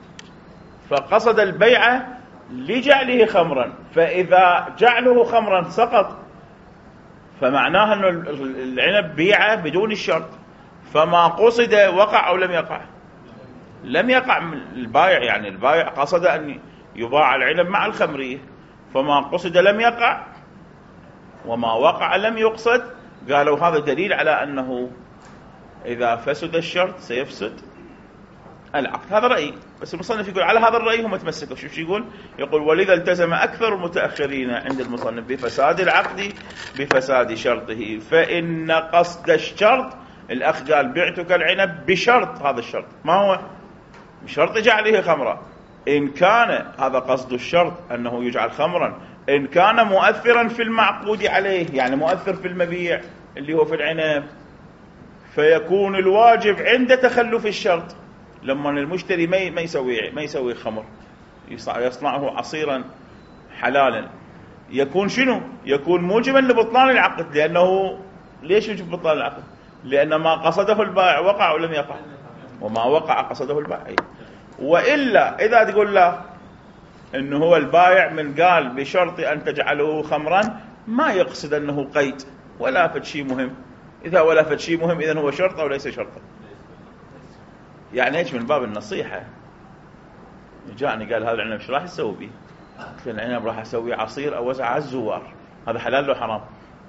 فقصد البيع لجعله خمرا، فإذا جعله خمرا سقط، فمعناها أن العنب بيعه بدون الشرط. فما قصد وقع أو لم يقع؟ لم يقع من البائع، يعني البائع قصد أن يباع العنب مع الخمرية، فما قصد لم يقع، وما وقع لم يقصد. قالوا هذا دليل على أنه إذا فسد الشرط سيفسد العقد. هذا رأي، بس المصنف يقول على هذا الرأي هم متمسكوا. شوف شو يقول؟ يقول ولذا التزم أكثر المتأخرين عند المصنف بفساد العقد بفساد شرطه، فإن قصد الشرط، الأخ قال بعتك العنب بشرط، هذا الشرط ما هو بشرط جعله خمرا، إن كان هذا قصد الشرط أنه يجعل خمرا، إن كان مؤثرا في المعقود عليه، يعني مؤثر في المبيع اللي هو في العنب، فيكون الواجب عند تخلف الشرط. لما المشتري ما يسوي خمر، يصنعه عصيرا حلالا، يكون شنو؟ يكون موجبا لبطلان العقد. لأنه ليش يوجب بطلان العقد؟ لأن ما قصده البائع وقع ولم يقع، وما وقع قصده البائع. وإلا إذا تقول له إنه هو البائع من قال بشرط أن تجعله خمرا، ما يقصد أنه قيد ولا فد شيء مهم. إذا ولا فد شيء مهم إذن هو شرط أو ليس شرطا. يعني ايش؟ من باب النصيحة. جاءني قال هذا العنب ايش راح تسوي به؟ قلت له العنب راح اسوي عصير اوزعه على الزوار. هذا حلال لو حرام؟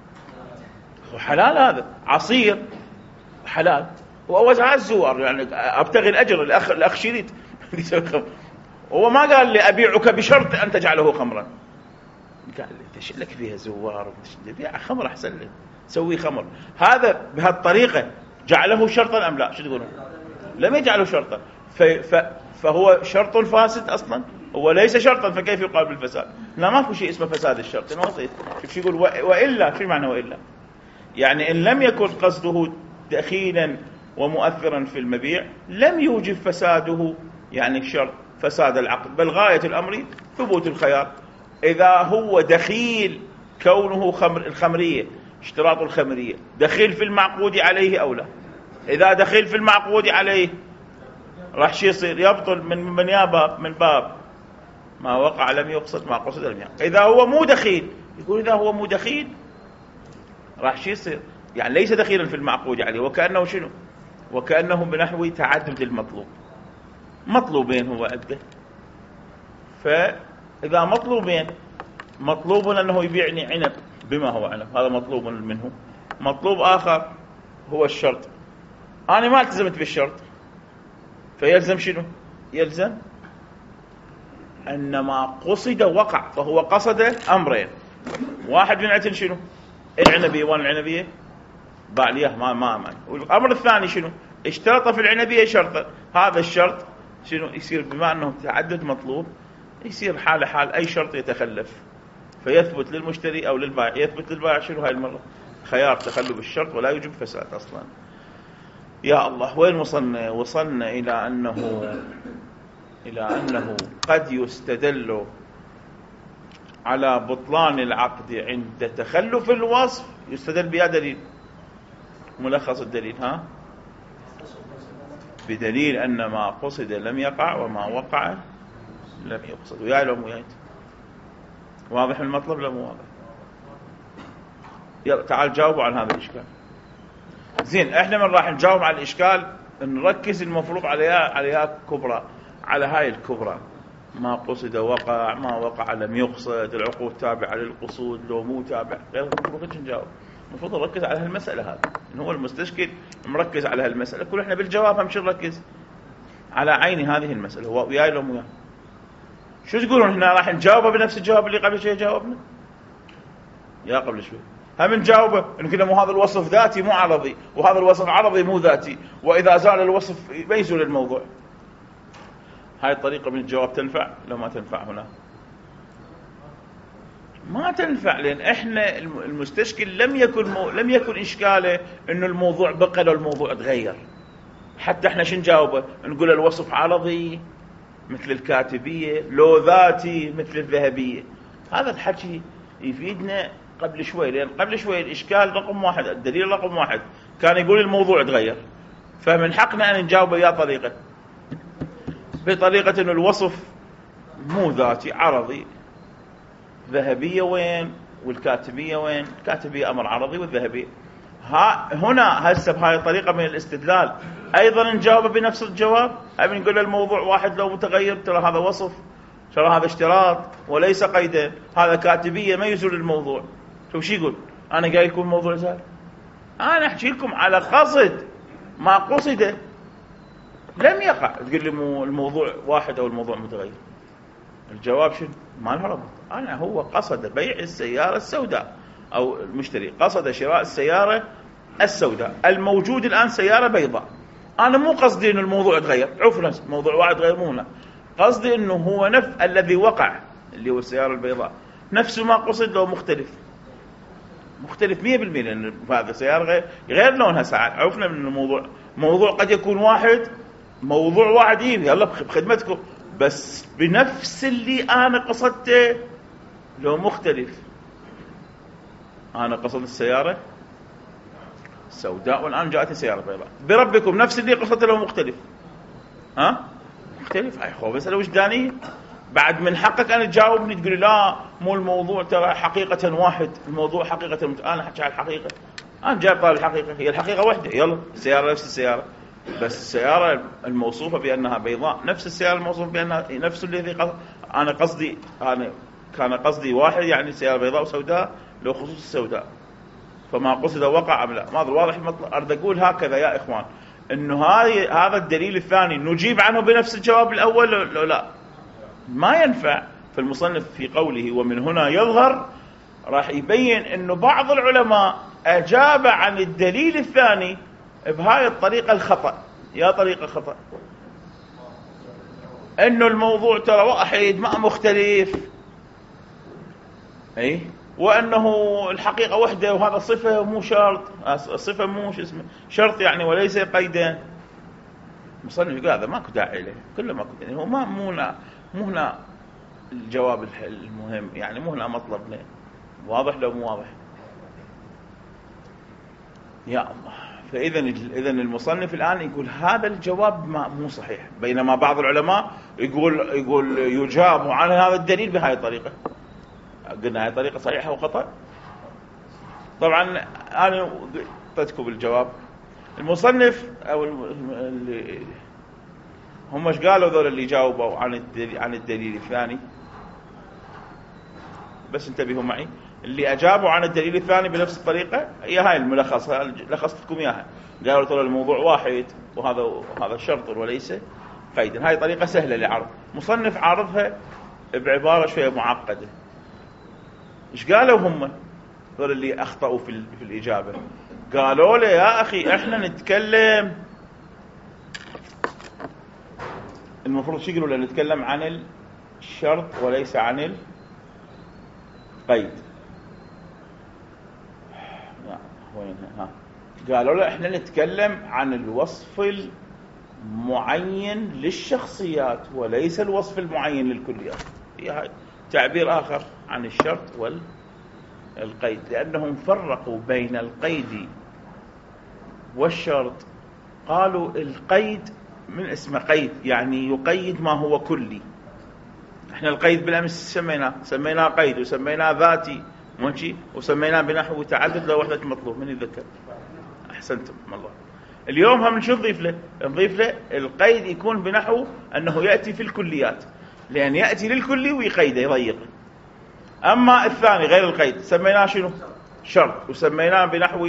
هو حلال، هذا عصير حلال واوزعه على الزوار، يعني ابتغي الاجر. الاخ شريط هو ما قال لي ابيعك بشرط ان تجعله خمرا، قال لي ايش لك فيها زوار بيع خمر احسن لك، سوي خمر. هذا بهالطريقة جعله شرطا ام لا؟ شو تقولون؟ لم يجعله شرطا، فهو شرط فاسد أصلا، هو ليس شرطا، فكيف يقال بالفساد؟ لا، ما في شيء اسمه فساد الشرط. شوف شو يقول وإلا. شو معنى وإلا؟ يعني إن لم يكن قصده دخيلا ومؤثرا في المبيع لم يوجب فساده، يعني الشرط فساد العقد، بل غاية الأمر ثبوت الخيار. إذا هو دخيل كونه الخمرية، اشتراط الخمرية دخيل في المعقود عليه أو لا؟ إذا دخيل في المعقود عليه راح شي يصير؟ يبطل من باب ما وقع لم يقصد، ما قصد لم يقصد. إذا هو مو دخيل، يقول إذا هو مو دخيل راح شي يصير؟ يعني ليس دخيلا في المعقود عليه، وكأنه شنو؟ وكأنه بنحو تعدد المطلوب. مطلوبين هو عده، فإذا مطلوب أنه يبيعني عنب بما هو عنب، هذا مطلوب منه. مطلوب آخر هو الشرط، أنا ما التزمت بالشرط، فيلزم شنو؟ يلزم أن ما قصد وقع. فهو قصد أمرين، واحد من عتن شنو؟ العنبية، والعنبية باع ليه ما. والأمر الثاني شنو؟ اشترط في العنبية شرطا، هذا الشرط شنو يصير؟ بما أنه تعدد مطلوب يصير حال أي شرط يتخلف، فيثبت للمشتري أو للبائع. يثبت للبائع شنو هاي المرة؟ خيار تخلف الشرط ولا يوجب فساد أصلا. يا الله، وين وصلنا إلى أنه قد يستدل على بطلان العقد عند تخلف الوصف. يستدل بها دليل، ملخص الدليل بدليل أن ما قصد لم يقع وما وقع لم يقصد. وياي لو مو وياي؟ واضح المطلب لا مو واضح؟ يلا تعال جاوبوا عن هذا الإشكال. زين احنا من راح نجاوب على الإشكال نركز المفروض عليها كبرى، على هاي الكبرى، ما قصد وقع، ما وقع لم يقصد، العقود تابعة للقصود لو مو تابع، غير المفروض نجاوب. المفروض نركز على هالمسألة هذه، إن هو المستشكل مركز على هالمسألة. كل احنا بالجواب همشي نركز على عين هذه المسألة. هو وياي لو مو وياي؟ شو تقولون هنا؟ راح نجاوبه بنفس الجواب اللي قبل شوي جاوبنا؟ يا قبل شوي هم نجاوبه نقول مو هذا الوصف ذاتي مو عرضي، وهذا الوصف عرضي مو ذاتي، وإذا زال الوصف يزول الموضوع. هاي الطريقة من الجواب تنفع لو ما تنفع هنا؟ ما تنفع، لأن احنا المستشكل لم يكن إشكاله إنه الموضوع بقى لو الموضوع تغير. حتى احنا شو نجاوبه؟ نقول الوصف عرضي مثل الكاتبية، لو ذاتي مثل الذهبية. هذا الحكي يفيدنا قبل شوي، لأن قبل شوي الإشكال رقم واحد، الدليل رقم واحد كان يقول الموضوع تغير، فمن حقنا أن نجاوبه يا طريقة، بطريقة أن الوصف مو ذاتي عرضي. ذهبية وين والكاتبية وين؟ الكاتبية أمر عرضي والذهبية. هنا هسه بهاي الطريقة من الاستدلال أيضا نجاوبه بنفس الجواب. أبي نقول الموضوع واحد لو متغير، ترى هذا وصف، ترى هذا اشتراط وليس قيدا، هذا كاتبية ما يزول الموضوع. شو يقول؟ أنا قايل لكم الموضوع زال، أنا أحكي لكم على قصد ما قصده لم يقع، تقول لي الموضوع واحد أو الموضوع متغير. الجواب شنو؟ ما لها ربط. أنا هو قصد بيع السيارة السوداء، أو المشتري قصد شراء السيارة السوداء، الموجود الآن سيارة بيضاء. أنا مو قصدي إنه الموضوع تغير، عرفنا موضوع واحد غير، مو هنا قصدي إنه هو الذي وقع اللي هو السيارة البيضاء نفس ما قصد لو مختلف 100%، لأن هذا السيارة غير لونها ساعات. عرفنا من الموضوع، موضوع قد يكون واحد، موضوع واحد يلا بخدمتكم، بس بنفس اللي أنا قصدته لو مختلف. أنا قصد السيارة السوداء والآن جاءت سيارة بيضاء، بربكم نفس اللي قصدته لو مختلف. مختلف. هاي خو مسألة وجدانية. بعد من حقك أن تجاوبني تقولي لا مو الموضوع ترى حقيقة واحد، الموضوع حقيقة أنا حكي على الحقيقة، أنا جايب طالب الحقيقة، هي الحقيقة واحدة. يلا السيارة نفس السيارة، بس السيارة الموصوفة بأنها بيضاء نفس السيارة الموصوفة بأنها نفس الذي أنا كان قصدي واحد، يعني سيارة بيضاء وسوداء لو خصوص السوداء، فما قصد وقع أم لا. ما أدري واضح المطلب. أريد أقول هكذا يا إخوان، إنه هذا الدليل الثاني نجيب عنه بنفس الجواب الأول لو لا، ما ينفع. فالمصنف في قوله ومن هنا يظهر راح يبين إنه بعض العلماء أجاب عن الدليل الثاني بهاي الطريقة الخطأ. يا طريقة خطأ، إنه الموضوع ترى واحد ما مختلف، وأنه الحقيقة وحدة، وهذا صفة مو شرط، صفة مو شرط يعني وليس قيدا. مصنف يقول هذا ماكو داعي له، كله ماكو داعي. هو مو هنا الجواب المهم، يعني مو هنا مطلبنا. واضح لو مو واضح؟ يا الله. فإذا المصنف الآن يقول هذا الجواب مو صحيح، بينما بعض العلماء يقول يجاب عن هذا الدليل بهاي الطريقة. قلنا هاي طريقة صحيحة وخطأ. طبعا أنا أعطيتكم الجواب. المصنف أو اللي هم ايش قالوا ذول اللي جاوبوا عن الدليل الثاني؟ بس انتبهوا معي، اللي أجابوا عن الدليل الثاني بنفس الطريقة هي هاي الملخص، لخصت لكم إياها. قالوا ترى الموضوع واحد وهذا شرط وليس قيدا. هاي طريقة سهلة للعرض. مصنف عارضها بعبارة شوية معقدة. إيش قالوا هم ذول اللي أخطأوا في الإجابة؟ قالوا له يا أخي إحنا نتكلم، المفروض شو يقولوا؟ نتكلم عن الشرط وليس عن القيد. قالوا له إحنا نتكلم عن الوصف المعين للشخصيات وليس الوصف المعين للكليات. هي تعبير آخر عن الشرط والقيد، لأنهم فرقوا بين القيد والشرط. قالوا القيد من اسم قيد، يعني يقيد ما هو كلي، احنا القيد بالأمس سميناه قيد وسميناه ذاتي ماشي، وسميناه بنحو تعدد لوحدة مطلوب. من يذكر؟ أحسنتم الله. اليوم هم شو نضيف له؟ نضيف له القيد يكون بنحو أنه يأتي في الكليات، لأن يأتي للكلي ويقيده يضيقه. أما الثاني غير القيد سميناه شنو؟ شرط، وسميناه بنحو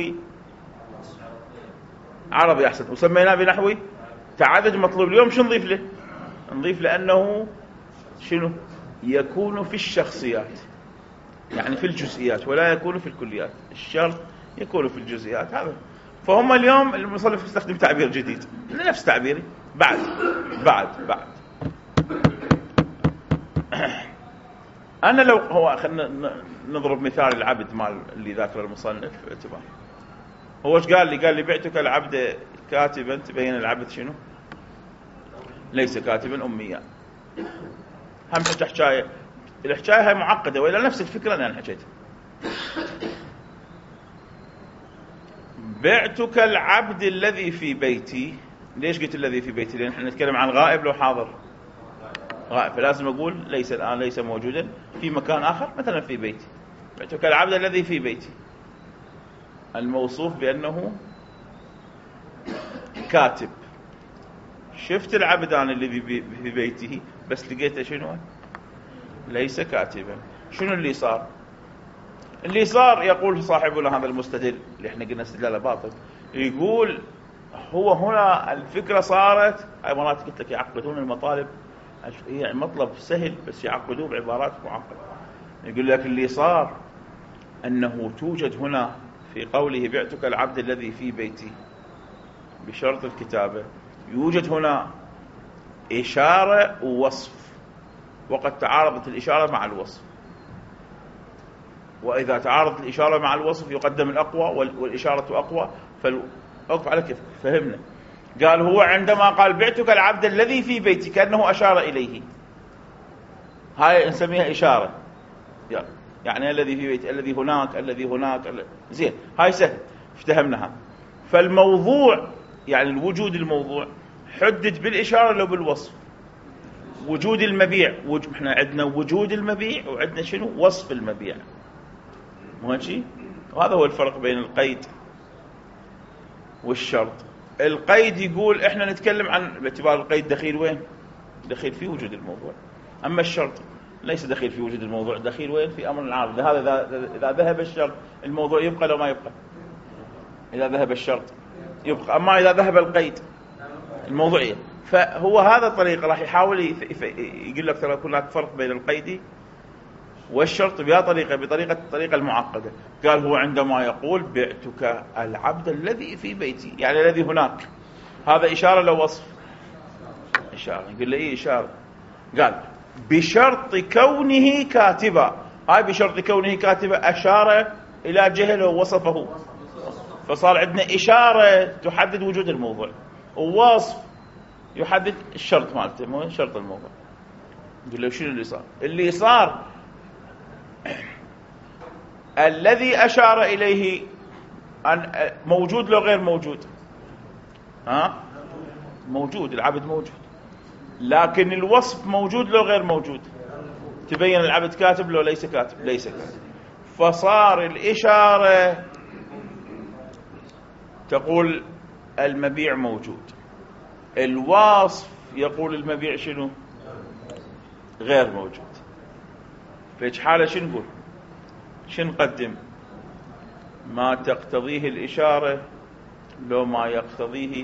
عربي أحسن، وسميناه بنحو تعدد مطلوب. اليوم شو نضيف له؟ نضيف لأنه شنو؟ يكون في الشخصيات، يعني في الجزئيات، ولا يكون في الكليات. الشرط يكون في الجزئيات. هذا فهم اليوم المصنف يستخدم تعبير جديد نفس تعبيري بعد. أنا لو هو خلنا نضرب مثال العبد مال اللي ذاكر المصنف اعتبار. هو ايش قال لي؟ قال لي بعتك العبد كاتبا، تبين العبد شنو؟ ليس كاتبا أميا. هم حكاية، الحكاية هاي معقدة وإلى نفس الفكرة اللي أنا حكيتها. بعتك العبد الذي في بيتي. ليش قلت الذي في بيتي؟ لأن احنا نتكلم عن غائب لو حاضر غائب، فلازم أقول ليس الآن، ليس موجودا في مكان آخر، مثلا في بيتي. بعتك العبد الذي في بيتي، الموصوف بأنه كاتب. شفت العبدان اللي في بيته بس لقيته شنو؟ ليس كاتبا. شنو اللي صار؟ اللي صار يقول صاحبنا هذا المستدل اللي احنا قلنا استدلاله باطل، يقول هو هنا الفكرة صارت، هاي مرات قلت لك يعقدون المطالب، هي مطلب سهل بس يعقدوه بعبارات معقدة. يقول لك اللي صار أنه توجد هنا في قوله بعتك العبد الذي في بيتي بشرط الكتابة، يوجد هنا إشارة ووصف، وقد تعارضت الإشارة مع الوصف. وإذا تعارضت الإشارة مع الوصف يقدم الأقوى، والإشارة أقوى. فأقف على كيف فهمنا. قال هو عندما قال بعتك العبد الذي في بيتي كأنه أشار إليه، هاي نسميها إشارة، يعني الذي في بيتي، الذي هناك، الذي هناك، زين، هاي سهل افتهمناها. فالموضوع يعني الوجود، الموضوع حدد بالإشارة لو بالوصف. وجود المبيع، احنا عندنا وجود المبيع وعندنا شنو؟ وصف المبيع، ماشي. وهذا هو الفرق بين القيد والشرط. القيد يقول احنا نتكلم عن باعتبار القيد دخيل وين؟ دخيل في وجود الموضوع. اما الشرط ليس دخيل في وجود الموضوع، دخيل وين؟ في امر العارض. هذا اذا ذهب الشرط الموضوع يبقى لو ما يبقى. اذا ذهب الشرط يبقى، اما اذا ذهب القيد الموضوعية. فهو هذا الطريقة راح يحاول يقول لك ترى هناك فرق بين القيد والشرط بطريقة المعقدة. قال هو عندما يقول بعتك العبد الذي في بيتي، يعني الذي هناك، هذا إشارة لو وصف؟ إشارة. يقول له إيه إشارة؟ قال بشرط كونه كاتبا. هاي بشرط كونه كاتبا أشار إلى جهل ووصفه، فصار عندنا إشارة تحدد وجود الموضوع، ووصف يحدد الشرط مالته، مو شرط الموضوع. يقول له شنو اللي صار؟ اللي صار الذي أشار إليه موجود لو غير موجود؟ موجود، العبد موجود، لكن الوصف موجود لو غير موجود؟ تبين العبد كاتب لو ليس كاتب؟ ليس كاتب. فصار الإشارة تقول المبيع موجود، الوصف يقول المبيع شنو؟ غير موجود. في حالة شنو نقول؟ شنو نقدم؟ ما تقتضيه الإشارة لو ما يقتضيه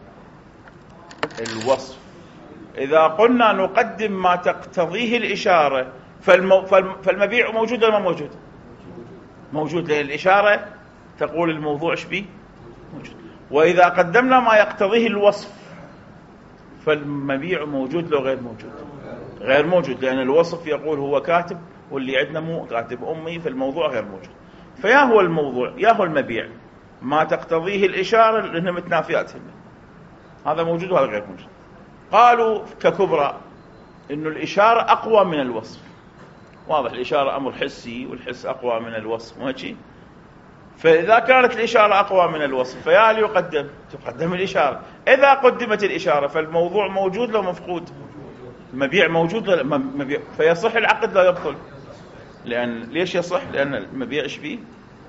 الوصف. إذا قلنا نقدم ما تقتضيه الإشارة فالمبيع موجود ولا ما موجود؟ موجود، لأن الإشارة تقول الموضوع شبيه موجود. وإذا قدمنا ما يقتضيه الوصف فالمبيع موجود لو غير موجود؟ غير موجود، لأن الوصف يقول هو كاتب، واللي عندنا مو كاتب أمي، فالموضوع غير موجود. فيا هو الموضوع يا هو المبيع ما تقتضيه الإشارة، لأنهم متنافيات، هذا موجود وهذا غير موجود. قالوا ككبرى إنه الإشارة أقوى من الوصف. واضح، الإشارة أمر حسي والحس أقوى من الوصف، ماشي. فإذا كانت الإشارة أقوى من الوصف فيا اللي تقدم الإشارة. إذا قدمت الإشارة فالموضوع موجود لو مفقود؟ مبيع موجود ولا مبيع، فيصح العقد لا يبطل. لأن ليش يصح؟ لأن المبيع إيش فيه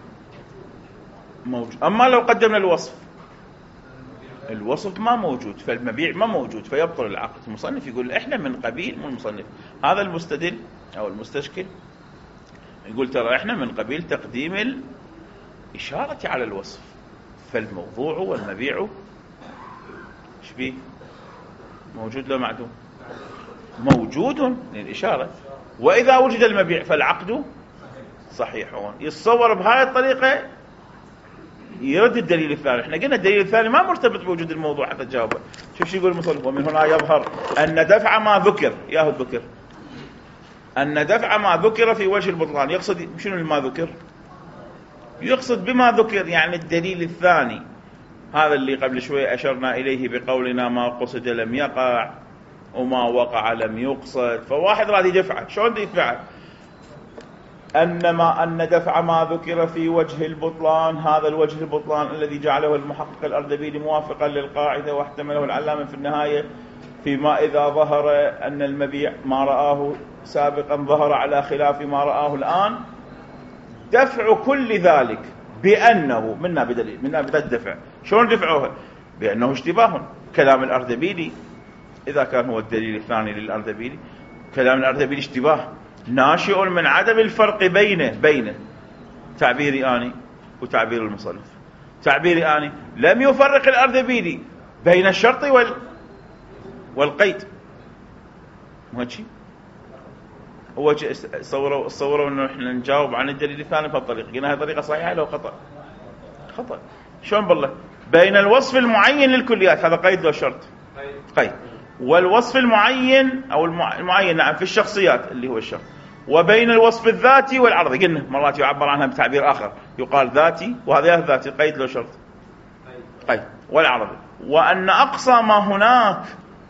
موجود. أما لو قدمنا الوصف ما موجود، فالمبيع ما موجود، فيبطل العقد. المصنف يقول إحنا من قبيل، مو المصنف، هذا المستدل أو المستشكل يقول ترى إحنا من قبيل تقديم الإشارة على الوصف، فالموضوع والمبيع إيش بيه موجود لو معدوم؟ موجود للإشارة. وإذا وجد المبيع فالعقد صحيح. يتصور بهاي الطريقة يرد الدليل الثاني. احنا قلنا الدليل الثاني ما مرتبط بوجود الموضوع حتى تجاوبه. شوف يقول المصنف: ومن هنا يظهر أن دفع ما ذكر، ياهو الذكر، أن دفع ما ذكر في وجه البطلان. يقصد شنو ما ذكر؟ يقصد بما ذكر يعني الدليل الثاني، هذا اللي قبل شوي أشرنا إليه بقولنا ما قصد لم يقع وما وقع لم يقصد. فواحد راد يدفعه، شلون يدفعه؟ أن دفع ما ذكر في وجه البطلان، هذا الوجه البطلان الذي جعله المحقق الأردبيلي موافقا للقاعدة واحتمله العلامة في النهاية، فيما إذا ظهر أن المبيع ما رآه سابقا ظهر على خلاف ما رآه الآن، دفع كل ذلك بأنه منا بدليل، منا بدأ الدفع. شلون دفعوها؟ بأنه اشتباه. كلام الأردبيلي إذا كان هو الدليل الثاني للأردبيلي، كلام الأردبيلي اشتباه ناشئ من عدم الفرق بين تعبيري آني وتعبير المصنف. تعبيري آني لم يفرق الأردبيلي بين الشرط والقيد. مو هيك؟ هو صوروا انه احنا نجاوب عن الدليل الثاني بهالطريقه. قلنا هذه طريقه صحيحه لو خطا؟ خطا. شلون بالله؟ بين الوصف المعين للكليات، هذا قيد لو شرط؟ قيد. والوصف المعين او المعين نعم في الشخصيات اللي هو الشرط، وبين الوصف الذاتي والعرضي. قلنا مرات يعبر عنها بتعبير اخر، يقال ذاتي، وهذا ذاتي قيد لو شرط؟ قيد. والعرضي. وان اقصى ما هناك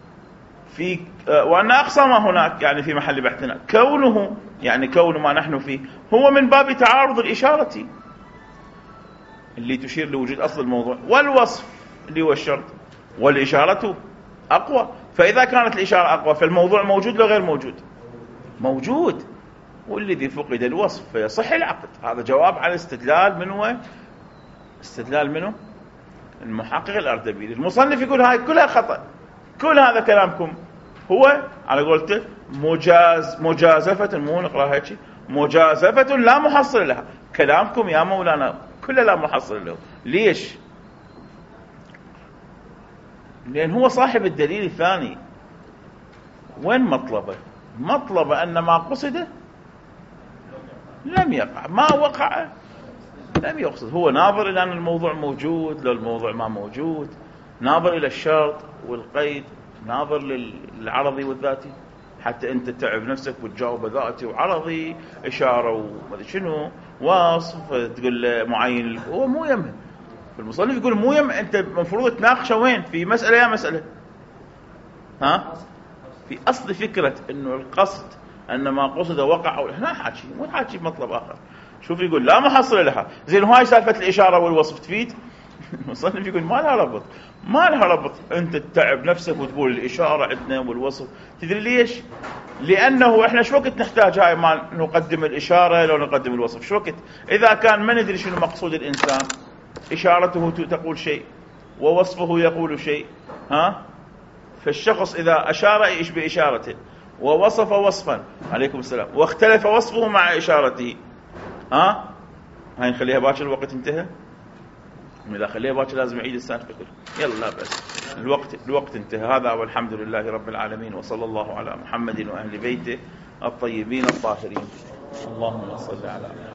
وأن أقصى ما هناك يعني في محل بحثنا كونه، يعني كون ما نحن فيه هو من باب تعارض الإشارة اللي تشير لوجود أصل الموضوع والوصف اللي هو الشرط، والإشارة أقوى. فإذا كانت الإشارة أقوى فالموضوع موجود لو غير موجود؟ موجود. والذي فقد الوصف فيصح العقد. هذا جواب على استدلال منه، استدلال منه المحقق الأردبيلي. المصنف يقول هاي كلها خطأ، كل هذا كلامكم هو على قولته مجازفة، مو نقرأ هيك، مجازفة لا محصل لها. كلامكم يا مولانا كله لا محصل له. ليش؟ لأن هو صاحب الدليل الثاني. وين مطلبه؟ مطلبه أن ما قصده لم يقع، ما وقع لم يقصد. هو ناظر إلى أن الموضوع موجود، لو الموضوع ما موجود، ناظر إلى الشرط والقيد، ناظر للعرضي والذاتي. حتى أنت تتعب نفسك وتجاوب ذاتي وعرضي، إشارة وما شنو، وصف، تقول معين. هو مو يمه. المصنف يقول مو يم. أنت المفروض تناقشه وين؟ في مسألة يا مسألة، ها؟ في أصل فكرة إنه القصد أن ما قصد وقع، أو هنا حاكي مو حاكي بمطلب آخر. شوف يقول لا محصل لها. زين هاي سالفة الإشارة والوصف تفيد؟ المصنف يقول ما لها ربط، ما لها ربط. أنت تتعب نفسك وتقول الإشارة عندنا والوصف. تدري ليش؟ لأنه إحنا شو وقت نحتاج هاي ما نقدم الإشارة لو نقدم الوصف؟ شو وقت؟ إذا كان ما ندري شنو مقصود الإنسان، إشارته تقول شيء ووصفه يقول شيء، ها؟ فالشخص إذا أشار إيش بإشارته ووصف وصفا، عليكم السلام، واختلف وصفه مع إشارته، ها؟ هاي نخليها باكر، الوقت انتهى. إذا خليها باكر لازم يعيد السالفة كلها. يلا لا بأس، الوقت انتهى. هذا والحمد لله رب العالمين، وصلى الله على محمد وأهل بيته الطيبين الطاهرين. اللهم صل على محمد.